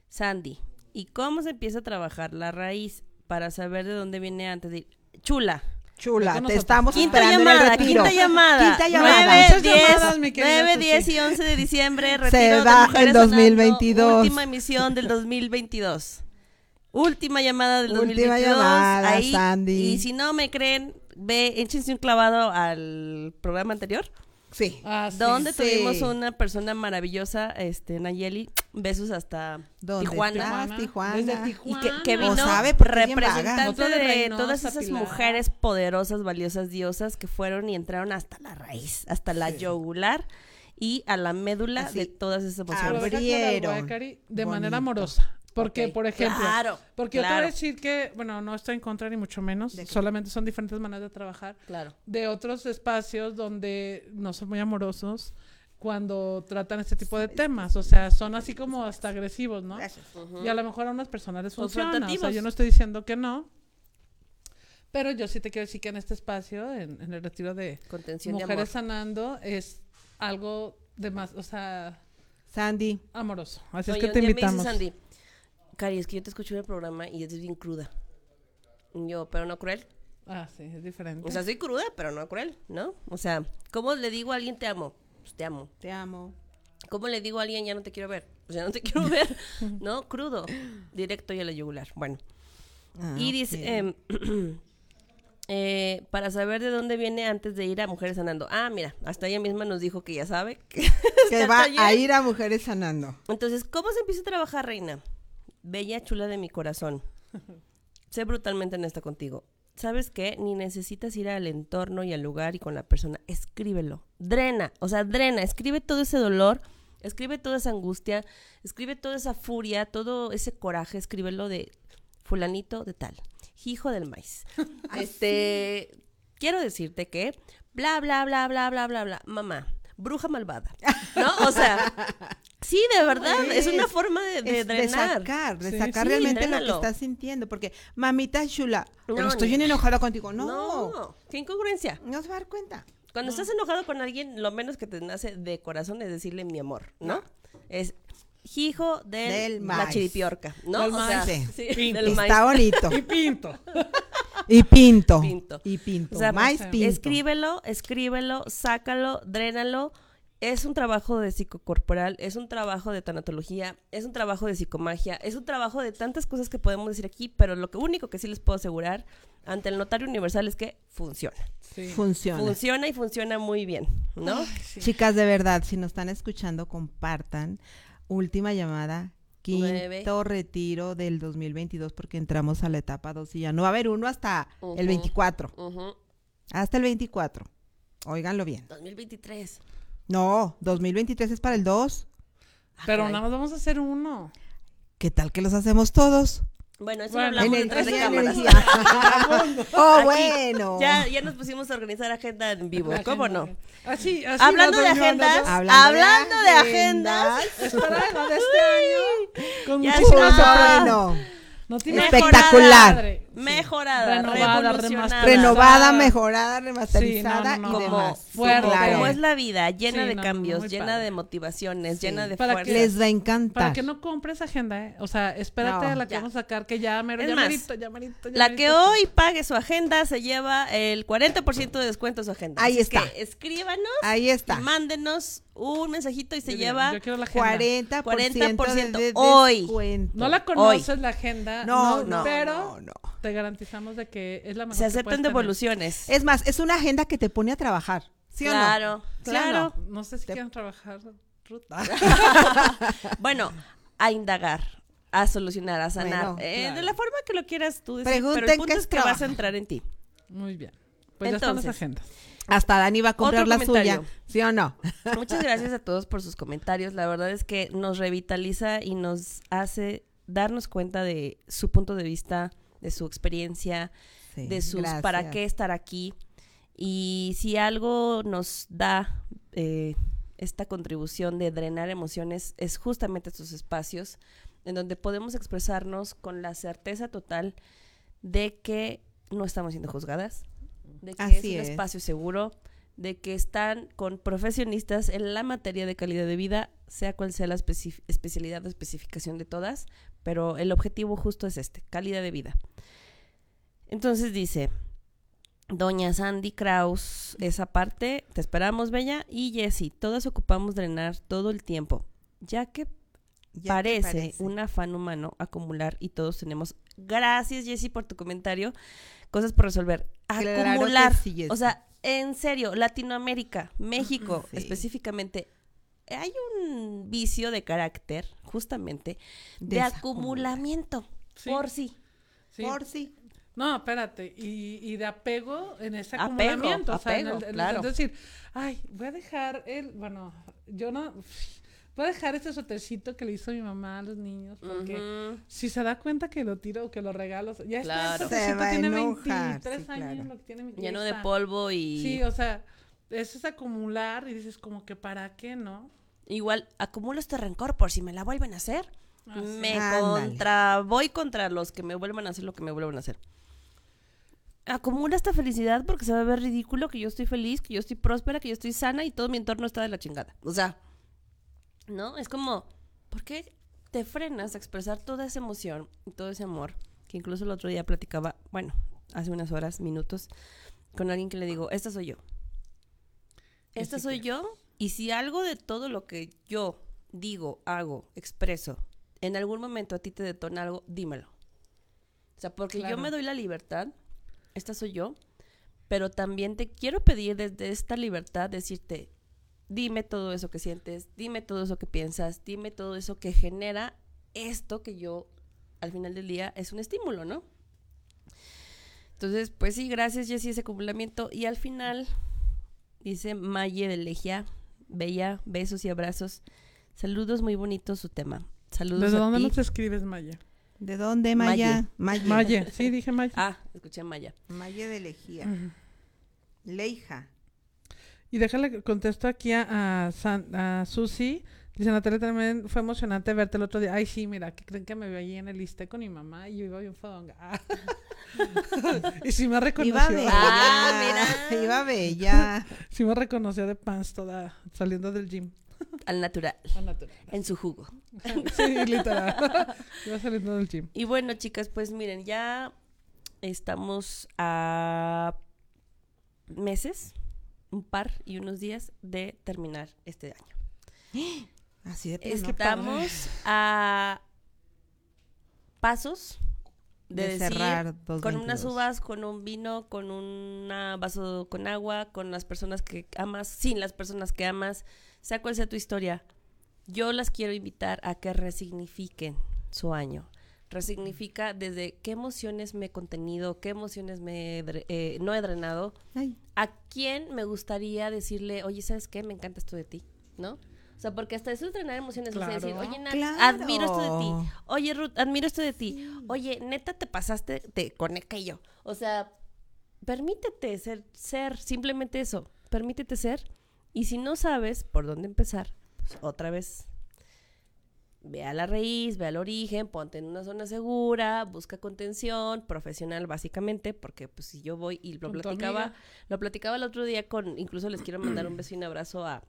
Sandy, ¿y cómo se empieza a trabajar la raíz para saber de dónde viene antes de ir? Chula. Chula, Con te nosotros. estamos Quinta esperando en el llamada, retiro. quinta llamada. Quinta llamada. 9, Muchas 10, llamadas, mi querida 9, Susi. 10 y 11 de diciembre, Se retiro de va Mujeres el Sanando, 2022. última emisión del 2022. Última llamada del Última 2022. llamada, ahí, Sandy. Y si no me creen, échense un clavado al programa anterior, Sí. Ah, sí. donde sí. tuvimos una persona maravillosa, Nayeli, besos hasta ¿Dónde Tijuana. estás, Tijuana? Desde Y Tijuana. que vino O sabe, porque es bien vaga. representante Otra de de Reynosa, todas esas Pilar. mujeres poderosas, valiosas, diosas que fueron y entraron hasta la raíz, hasta la yugular y a la médula Así. de todas esas Pero emociones. deja aclarar, Abrieron. Cari, de manera Bonito. amorosa. Porque, Ok, por ejemplo, claro, porque yo te voy a claro. decir que, bueno, no estoy en contra ni mucho menos, ¿De qué? solamente son diferentes maneras de trabajar. Claro. De otros espacios donde no son muy amorosos cuando tratan este tipo de temas, o sea, son así como hasta agresivos, ¿no? Gracias. Y a lo mejor a unas personas les funciona, o sea, Confrontativos. yo no estoy diciendo que no, pero yo sí te quiero decir que en este espacio, en el retiro de Contención de amor. Mujeres Sanando, es algo de más, o sea, Sandy, amoroso. Así Oye, es que un te día me dice invitamos. Sandy, Cari, es que yo te escucho en el programa y es bien cruda. Y yo, pero no cruel. Ah, sí, es diferente. O sea, soy cruda, pero no cruel, ¿no? O sea, ¿cómo le digo a alguien te amo? Pues te amo. te amo. ¿Cómo le digo a alguien ya no te quiero ver? Pues ya no te quiero ver, ¿no? Crudo, directo y a la yugular. Bueno. Ah, Y dice, ok. para saber de dónde viene antes de ir a Mujeres Sanando. Ah, mira, hasta ella misma nos dijo que ya sabe. Que está el va taller. a ir a Mujeres Sanando. Entonces, ¿cómo se empieza a trabajar, reina? Bella, chula de mi corazón. Sé brutalmente honesta contigo. ¿Sabes qué? Ni necesitas ir al entorno y al lugar y con la persona. Escríbelo. Drena. O sea, drena. Escribe todo ese dolor. Escribe toda esa angustia. Escribe toda esa furia. Todo ese coraje. Escríbelo de fulanito de tal. Hijo del maíz. Quiero decirte que bla, bla, bla, bla, bla, bla, bla. Mamá. Bruja malvada. ¿No? O sea, sí, de verdad. Es una forma de Es drenar. de Sí, sacar sí, realmente lo que drénalo. estás sintiendo. Porque, mamita chula, pero No, estoy ni- bien enojada contigo. No, No, qué incongruencia. no se va a dar cuenta. Cuando estás enojado con alguien, lo menos que te nace de corazón es decirle mi amor, ¿no? Es hijo Del la maíz. chiripiorca, ¿no? Del O sea, maíz. sí, Pinto. del maíz. Está bonito. Y pinto. Y pinto. Pinto. Y pinto. O sea, Maíz pinto. escríbelo, sácalo, drénalo. Es un trabajo de psicocorporal, es un trabajo de tanatología, es un trabajo de psicomagia, es un trabajo de tantas cosas que podemos decir aquí, pero lo único que sí les puedo asegurar ante el notario universal es que funciona. Sí. Funciona. Funciona y funciona muy bien, ¿no? Chicas, de verdad, si nos están escuchando, compartan. Última llamada. Quinto 9. retiro del 2022 porque entramos a la etapa 2 y ya no va a haber uno hasta el Ujú. 24. Ujú. Hasta el 24. Óiganlo bien. 2023. No, 2023 es para el 2. Pero Caray. nada más vamos a hacer uno. ¿Qué tal que los hacemos todos? Bueno, eso Bueno, lo hablamos detrás de Energía, cámaras. energía. Oh, Aquí, bueno. Ya nos pusimos a organizar agenda en vivo, La ¿cómo agenda. no? Así, Hablando de las reuniones, agendas, ¿no? hablando de agendas. Para lo de este año. Con Ya muchísimas está. sorpresas. Bueno. No te Espectacular. madre. Mejorada, Renovada, revolucionada. Renovada, mejorada, remasterizada Sí, no, no, y no. Como, demás. Fuerte. como Claro. es la vida, llena Sí, de no, cambios, muy llena padre. de motivaciones, Sí. llena de Para fuerza. que Les va a encantar. Para que no compres agenda, ¿eh? O sea, espérate No, a la que ya. vamos a sacar, que ya mero, Es ya más, merito, ya merito, ya La merito. que hoy pague su agenda se lleva el 40% de descuento a su agenda. Ahí Así está. que escríbanos Ahí está. y mándenos un mensajito y se Yo digo, lleva yo quiero la agenda. 40% de hoy. descuento. No la conoces la agenda, No, no, pero no. te garantizamos de que es la mejor Se que aceptan puedes tener. devoluciones. Es más, es una agenda que te pone a trabajar. ¿Sí o no? Claro, ¿Sí o claro. no? No sé si quieren trabajar, Ruth. Bueno, a indagar, a solucionar, a sanar. Bueno, claro. De la forma que lo quieras tú decir, Pregunten pero el punto qué es es que vas a trabajar. entrar en ti. Muy bien. Pues ya están las Entonces, agendas. Hasta Dani va a comprar Otro la comentario. suya. ¿Sí o no? Muchas gracias a todos por sus comentarios. La verdad es que nos revitaliza y nos hace darnos cuenta de su punto de vista, de su experiencia, Sí, de sus gracias. para qué estar aquí. Y si algo nos da esta contribución de drenar emociones, es justamente estos espacios en donde podemos expresarnos con la certeza total de que no estamos siendo juzgadas, de que Así es un es. espacio seguro, de que están con profesionistas en la materia de calidad de vida, sea cual sea la especialidad o especificación de todas, pero el objetivo justo es calidad de vida. Entonces dice doña Sandy Kraus, esa parte, te esperamos, Bella, y Jessie, todas ocupamos drenar todo el tiempo, ya que parece un afán humano acumular y todos tenemos, gracias Jessie por tu comentario, cosas por resolver, acumular, claro sí, o sea, en serio, Latinoamérica, México específicamente, hay un vicio de carácter, justamente, de acumulamiento, Sí. por sí. Sí. Por sí. No, espérate, y de apego en ese acumulamiento, o sea, claro. es decir, ay, voy a dejar voy a dejar este suétercito que le hizo mi mamá a los niños, porque si se da cuenta que lo tiro o que lo regalo, ya Claro. está, Se el va a tiene enojar, 23 sí, años, claro. lo que tiene mi Lleno ya de está. polvo y... Sí, o sea, es acumular y dices como que ¿para qué, no? Igual, acumulo este rencor por si me la vuelven a hacer. Ah, sí. Me Ándale. voy contra los que me vuelvan a hacer lo que me vuelvan a hacer. Acumula esta felicidad porque se va a ver ridículo que yo estoy feliz, que yo estoy próspera, que yo estoy sana y todo mi entorno está de la chingada. O sea, ¿no? Es como, ¿por qué te frenas a expresar toda esa emoción y todo ese amor? Que incluso el otro día platicaba, bueno, hace unas horas, minutos, con alguien que le digo, esta soy yo. Esta soy yo, y si algo de todo lo que yo digo, hago, expreso, en algún momento a ti te detona algo, dímelo. O sea, porque Claro. yo me doy la libertad, esta soy yo, pero también te quiero pedir desde esta libertad, decirte, dime todo eso que sientes, dime todo eso que piensas, dime todo eso que genera esto que yo, al final del día, es un estímulo, ¿no? Entonces, pues sí, gracias, Jessie, ese cumplimiento. Y al final, dice Maye de Legia, Bella, besos y abrazos. Saludos, muy bonito su tema. Saludos ¿Desde a dónde ti. nos escribes, Maya? ¿De dónde, Maya? Maya, sí, dije Maya. Ah, escuché Maya. Maya de Lejía. Leija. Y déjale que contesto aquí a Susi. Dice, Natalia, también fue emocionante verte el otro día. Ay, sí, mira, que creen que me veo ahí en el Iste con mi mamá y yo iba bien fodonga. Ah. Y sí me reconoció. Iba bella. mira. Iba bella. Sí me reconoció de pants toda, saliendo del gym. Al natural, Al natural. en su jugo. Sí, literal. Iba saliendo del gym. Y bueno, chicas, pues miren, ya estamos a meses, un par y unos días de terminar este año. Así de plano. Estamos a pasos de De decir, cerrar con 2022. unas uvas, con un vino, con un vaso con agua, con las personas que amas, sin las personas que amas, sea cual sea tu historia. Yo las quiero invitar a que resignifiquen su año. Resignifica desde qué emociones me he contenido, qué emociones no he drenado, Ay, a quién me gustaría decirle, oye, ¿sabes qué? Me encanta esto de ti, ¿no? O sea, porque hasta eso es drenar emociones, o sea, decir, Claro. oye, Nat, Claro. admiro esto de ti. Oye, Ruth, admiro esto de ti. Oye, neta, te pasaste con aquello. O sea, permítete ser, simplemente eso. Permítete ser. Y si no sabes por dónde empezar, pues otra vez, ve a la raíz, ve al origen, ponte en una zona segura, busca contención profesional básicamente, porque pues si yo voy y lo Con tu platicaba amiga. el otro día incluso les quiero mandar un beso y un abrazo a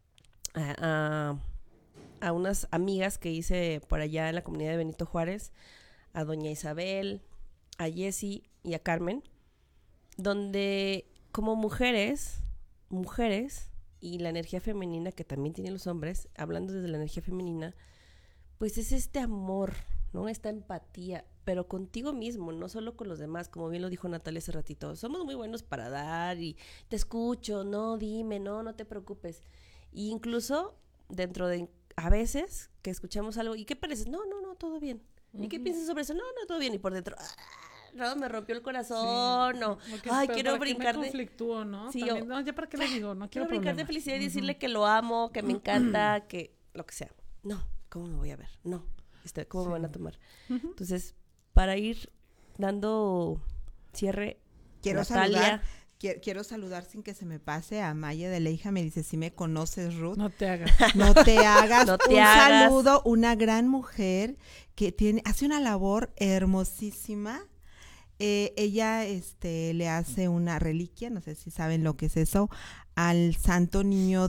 unas amigas que hice por allá en la comunidad de Benito Juárez, a doña Isabel, a Jessie y a Carmen, donde como mujeres y la energía femenina que también tienen los hombres, hablando desde la energía femenina, pues es este amor, ¿no? Esta empatía, pero contigo mismo, no solo con los demás, como bien lo dijo Natalia hace ratito. Somos muy buenos para dar y te escucho, no, dime, no te preocupes. Y incluso dentro de, a veces, que escuchamos algo, ¿y qué parece? No, todo bien. ¿Y qué piensas sobre eso? No, todo bien. Y por dentro, no, me rompió el corazón, o, Porque, ay, pero quiero ¿para qué brincar me de... conflictúo, ¿no? Sí, También, no, ya para qué le digo, no Quiero quiero brincar de problemas. felicidad y decirle que lo amo, que me encanta, que lo que sea. No, ¿cómo me voy a ver? No, ¿cómo me van a tomar? Entonces, para ir dando cierre, quiero Natalia, saludar. Quiero saludar sin que se me pase a Maya de Leija. Me dice, si me conoces, Ruth. No te hagas. No te hagas. No te Un hagas. saludo, una gran mujer que hace una labor hermosísima ella le hace una reliquia, no sé si saben lo que es eso, al santo niño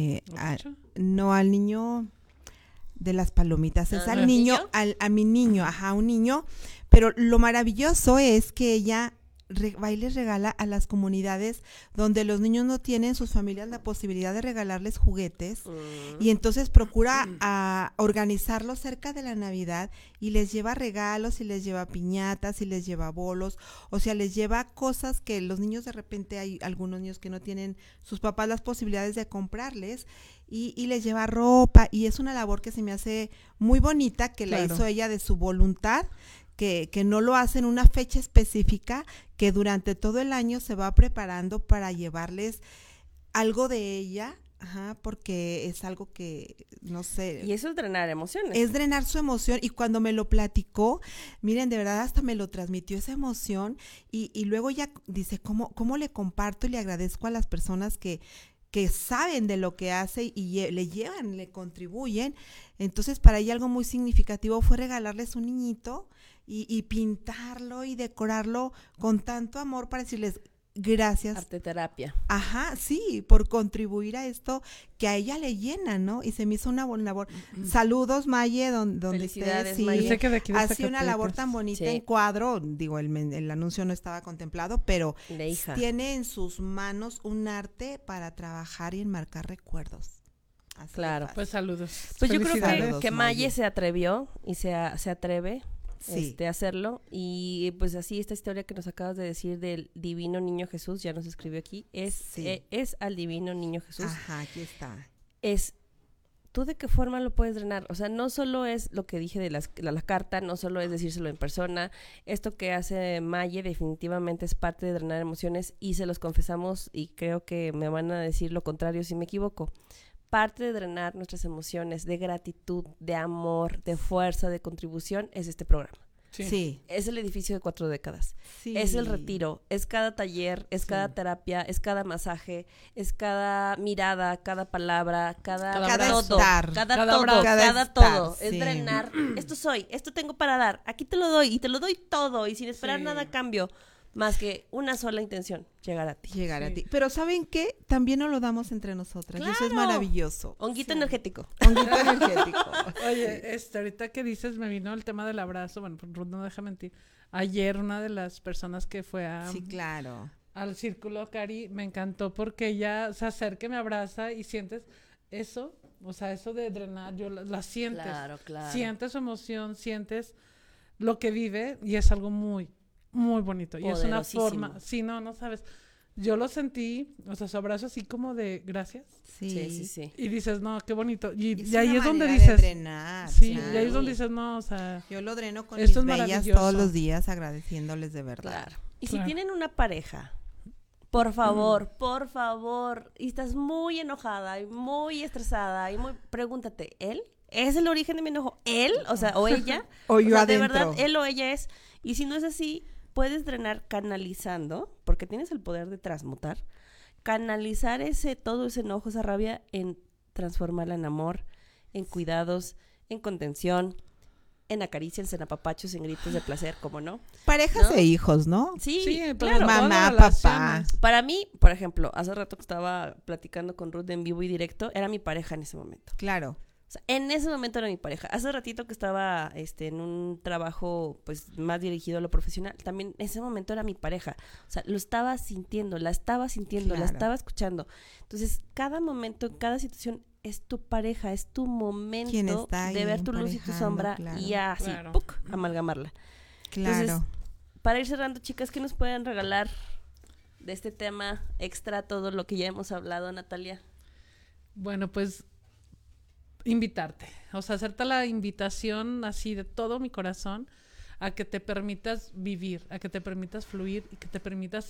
no al niño de las palomitas, es al niño, a mi niño, un niño, pero lo maravilloso es que ella va y les regala a las comunidades donde los niños no tienen, sus familias, la posibilidad de regalarles juguetes, y entonces procura organizarlos cerca de la Navidad y les lleva regalos y les lleva piñatas y les lleva bolos, o sea, les lleva cosas que los niños de repente, hay algunos niños que no tienen sus papás las posibilidades de comprarles, y les lleva ropa, y es una labor que se me hace muy bonita, que la hizo ella de su voluntad, que no lo hace en una fecha específica, que durante todo el año se va preparando para llevarles algo de ella, porque es algo que, no sé. Y eso es drenar emociones. Es drenar su emoción, y cuando me lo platicó, miren, de verdad hasta me lo transmitió esa emoción, y luego ella dice, ¿cómo le comparto y le agradezco a las personas que saben de lo que hace y le llevan, le contribuyen? Entonces para ella algo muy significativo fue regalarles un niñito y pintarlo y decorarlo con tanto amor para decirles gracias. Arteterapia. Sí, por contribuir a esto que a ella le llena, ¿no? Y se me hizo una buena labor. Saludos, Maye, donde felicidades, estés. Maye. Hace una labor tan bonita en cuadro. Digo, el anuncio no estaba contemplado, pero tiene en sus manos un arte para trabajar y enmarcar recuerdos. Así claro. Pues saludos. Pues yo creo que Maye se atrevió y se atreve a hacerlo, y pues así esta historia que nos acabas de decir del divino niño Jesús, ya nos escribió aquí, es al divino niño Jesús. Aquí está. ¿Tú de qué forma lo puedes drenar? O sea, no solo es lo que dije de la carta, no solo es decírselo en persona, esto que hace Maye definitivamente es parte de drenar emociones, y se los confesamos, y creo que me van a decir lo contrario si me equivoco. Parte de drenar nuestras emociones de gratitud, de amor, de fuerza, de contribución, es este programa. Sí. Es el edificio de 4 décadas. Sí. Es el retiro, es cada taller, es cada terapia, es cada masaje, es cada mirada, cada palabra, cada todo, estar. cada todo. Es drenar. Esto tengo para dar. Aquí te lo doy, y te lo doy todo, y sin esperar nada a cambio. Más que una sola intención, llegar a ti. Pero ¿saben qué? También nos lo damos entre nosotras. ¡Claro! Y eso es maravilloso. Honguito energético. Oye, ahorita que dices, me vino el tema del abrazo. Bueno, Ruth no deja mentir. Ayer una de las personas que fue sí, claro, al círculo, Cari, me encantó porque ella se acerca y me abraza y sientes eso, o sea, eso de drenar, la sientes. Claro. Sientes su emoción, sientes lo que vive, y es algo muy bonito, y es una forma, no sabes, yo lo sentí, o sea, su abrazo así como de gracias. Sí. Y dices, no, qué bonito, y ahí es donde dices, drenar, y ahí es donde dices, no, o sea, yo lo dreno con esto mis bellas todos los días, agradeciéndoles de verdad. Claro. Y si tienen una pareja, por favor, y estás muy enojada y muy estresada pregúntate, ¿él es el origen de mi enojo? ¿Él? O sea, o ella. O yo adentro. De verdad, él o ella es. Y si no es así, puedes drenar canalizando, porque tienes el poder de transmutar, canalizar todo ese enojo, esa rabia, en transformarla en amor, en cuidados, en contención, en acaricias, en apapachos, en gritos de placer, ¿cómo no? Parejas e hijos, ¿no? Sí, claro. Mamá, papá. Para mí, por ejemplo, hace rato que estaba platicando con Ruth en vivo y directo, era mi pareja en ese momento. Claro. O sea, en ese momento era mi pareja. Hace ratito que estaba en un trabajo pues más dirigido a lo profesional, también en ese momento era mi pareja. O sea, lo estaba sintiendo, la estaba estaba escuchando. Entonces, cada momento, cada situación es tu pareja, es tu momento de ver tu luz y tu sombra, y así, ¡puc!, amalgamarla. Claro. Entonces, para ir cerrando, chicas, ¿qué nos pueden regalar de este tema extra a todo lo que ya hemos hablado, Natalia? Bueno, pues invitarte, o sea, hacerte la invitación así de todo mi corazón a que te permitas vivir, a que te permitas fluir y que te permitas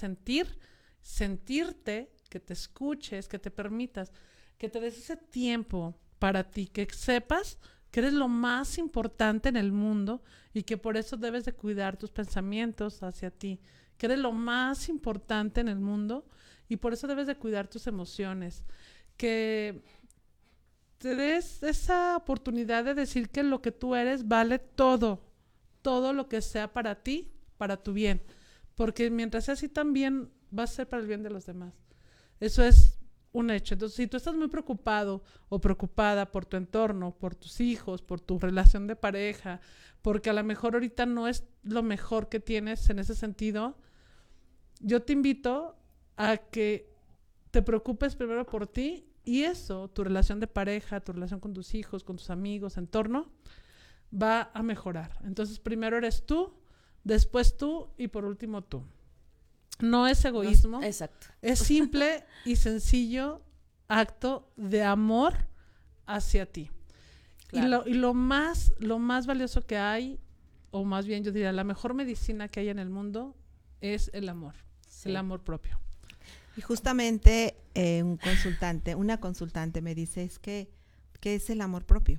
sentirte, que te escuches, que te permitas, que te des ese tiempo para ti, que sepas que eres lo más importante en el mundo y que por eso debes de cuidar tus pensamientos hacia ti, que eres lo más importante en el mundo y por eso debes de cuidar tus emociones, que te des esa oportunidad de decir que lo que tú eres vale todo lo que sea para ti, para tu bien, Porque mientras sea así también va a ser para el bien de los demás. Eso es un hecho. Entonces, si tú estás muy preocupado o preocupada por tu entorno, por tus hijos, por tu relación de pareja, porque a lo mejor ahorita no es lo mejor que tienes en ese sentido, yo te invito a que te preocupes primero por ti y eso, tu relación de pareja, tu relación con tus hijos, con tus amigos, entorno, va a mejorar. Entonces, primero eres tú, después tú y por último tú. No es egoísmo. No, exacto. Es simple y sencillo acto de amor hacia ti. Claro. Y lo más valioso que hay, o más bien yo diría, la mejor medicina que hay en el mundo es el amor, el amor propio. Y justamente una consultante me dice, ¿qué es el amor propio?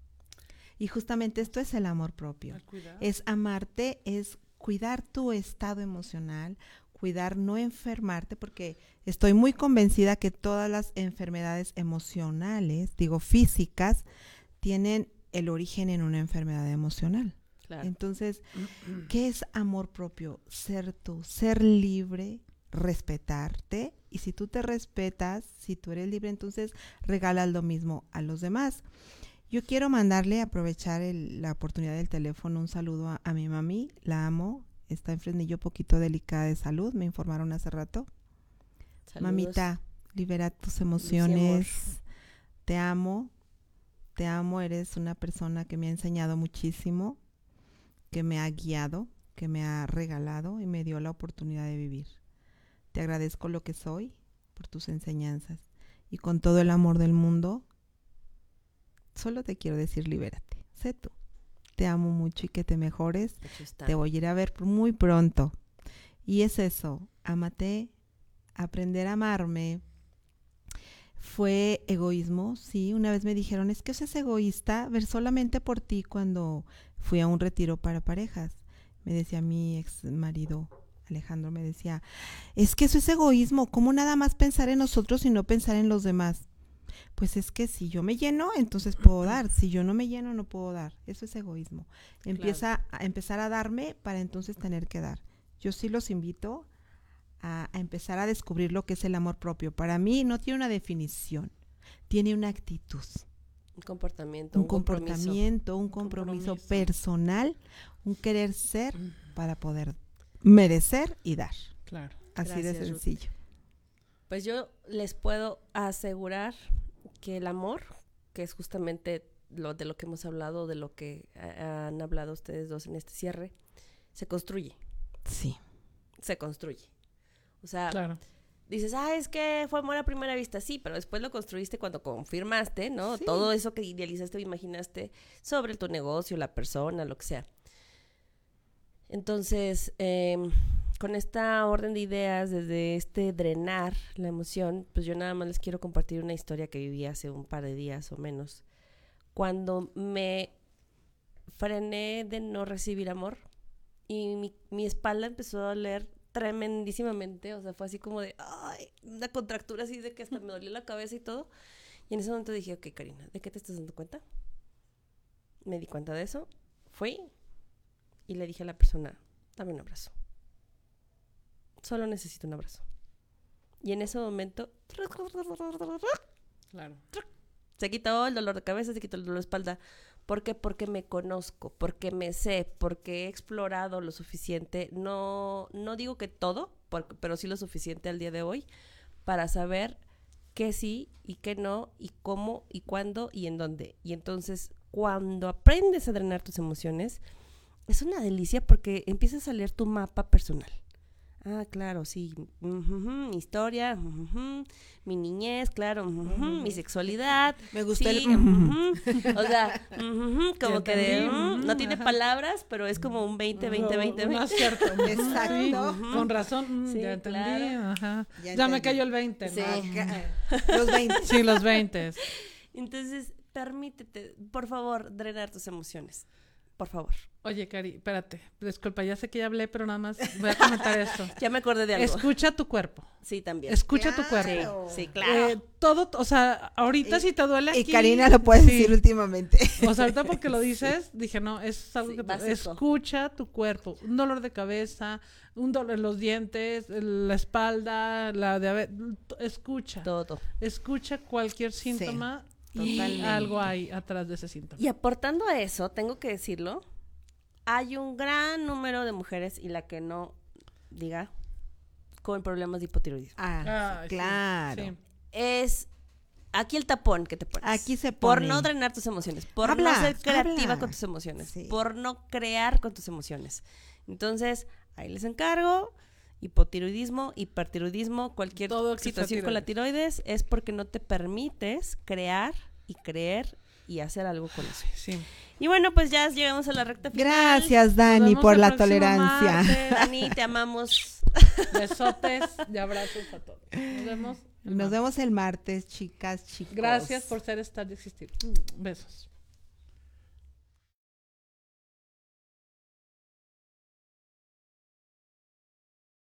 Y justamente esto es el amor propio. Es amarte, es cuidar tu estado emocional, cuidar no enfermarte, porque estoy muy convencida que todas las enfermedades emocionales, físicas, tienen el origen en una enfermedad emocional. Claro. Entonces, ¿qué es amor propio? Ser tú, ser libre, respetarte, y si tú te respetas, si tú eres libre, entonces regalas lo mismo a los demás. Yo quiero aprovechar la oportunidad del teléfono, un saludo a mi mami, la amo, está en Fresnillo, poquito delicada de salud, me informaron hace rato. Saludos. Mamita, libera tus emociones, te amo, eres una persona que me ha enseñado muchísimo, que me ha guiado, que me ha regalado y me dio la oportunidad de vivir. Te agradezco lo que soy por tus enseñanzas y con todo el amor del mundo, solo te quiero decir, libérate, sé tú. Te amo mucho y que te mejores. Te voy a ir a ver muy pronto. Y es eso, ámate, aprender a amarme. ¿Fue egoísmo? Sí, una vez me dijeron, es que eso es egoísta, ver solamente por ti cuando fui a un retiro para parejas. Me decía mi ex marido, Alejandro, me decía, es que eso es egoísmo, ¿cómo nada más pensar en nosotros y no pensar en los demás? Pues es que si yo me lleno, entonces puedo dar. Si yo no me lleno, no puedo dar. Eso es egoísmo. Empezar a darme para entonces tener que dar. Yo sí los invito a empezar a descubrir lo que es el amor propio. Para mí no tiene una definición, tiene una actitud. Un comportamiento, un compromiso personal, un querer ser para poder merecer y dar. Claro. Así de sencillo. Pues yo les puedo asegurar que el amor, que es justamente de lo que hemos hablado, de lo que han hablado ustedes dos en este cierre, se construye. Sí. Se construye. O sea, claro. Dices, es que fue amor a primera vista. Sí, pero después lo construiste cuando confirmaste, ¿no? Sí. Todo eso que idealizaste o imaginaste sobre tu negocio, la persona, lo que sea. Entonces, con esta orden de ideas, desde drenar la emoción, pues yo nada más les quiero compartir una historia que viví hace un par de días o menos. Cuando me frené de no recibir amor y mi espalda empezó a doler tremendísimamente, o sea, fue así como de, una contractura así de que hasta me dolió la cabeza y todo. Y en ese momento dije, ok, Karina, ¿de qué te estás dando cuenta? Me di cuenta de eso, fui y le dije a la persona, dame un abrazo. Solo necesito un abrazo. Y en ese momento, claro, se quitó el dolor de cabeza, se quitó el dolor de espalda. ¿Por qué? Porque me conozco, porque me sé, porque he explorado lo suficiente. No digo que todo, pero sí lo suficiente al día de hoy para saber qué sí y qué no, y cómo, y cuándo, y en dónde. Y entonces, cuando aprendes a drenar tus emociones, es una delicia porque empiezas a leer tu mapa personal. Claro, sí. Mi historia, mi niñez, claro, mi sexualidad. Me gustó sí, o sea, como que no tiene palabras, pero es como un 20. No es cierto. Exacto. Con razón, sí, ya entendí. Claro. Ajá. Ya Ya me entendí. cayó el 20. Sí. ¿no? Los 20. Sí, los 20. Entonces, permítete, por favor, drenar tus emociones. por favor. Oye, Cari, espérate. Disculpa, ya sé que ya hablé, pero nada más voy a comentar esto. Ya me acordé de algo. Escucha tu cuerpo. Sí, también. Escucha tu cuerpo. Sí, claro. Todo, o sea, ahorita si te duele aquí... Y Karina lo puede decir últimamente. O sea, ahorita porque lo dices, dije, no, es algo que básico. escucha tu cuerpo. Un dolor de cabeza, un dolor en los dientes, la espalda, la diabetes, escucha. Todo. Escucha cualquier síntoma y totalmente. algo hay atrás de ese síntoma. Y aportando a eso, tengo que decirlo, hay un gran número de mujeres, y la que no diga, con problemas de hipotiroidismo. Ah, sí, claro. sí. Es aquí el tapón que te pones. Aquí se Por pone. no drenar tus emociones, por Habla, no ser creativa habla. con tus emociones, Sí. por no crear con tus emociones. Entonces, ahí les encargo, hipotiroidismo, hipertiroidismo, cualquier Todo que sea situación con la tiroides, es porque no te permites crear y creer y hacer algo con eso. Sí. Y bueno, pues ya llegamos a la recta final. Gracias, Nos Dani, vemos por el la próximo tolerancia. martes. Dani, te amamos. Besotes y abrazos a todos. Nos vemos. Nos vemos el martes, chicas, chicos. Gracias por ser, estar y existir. Besos.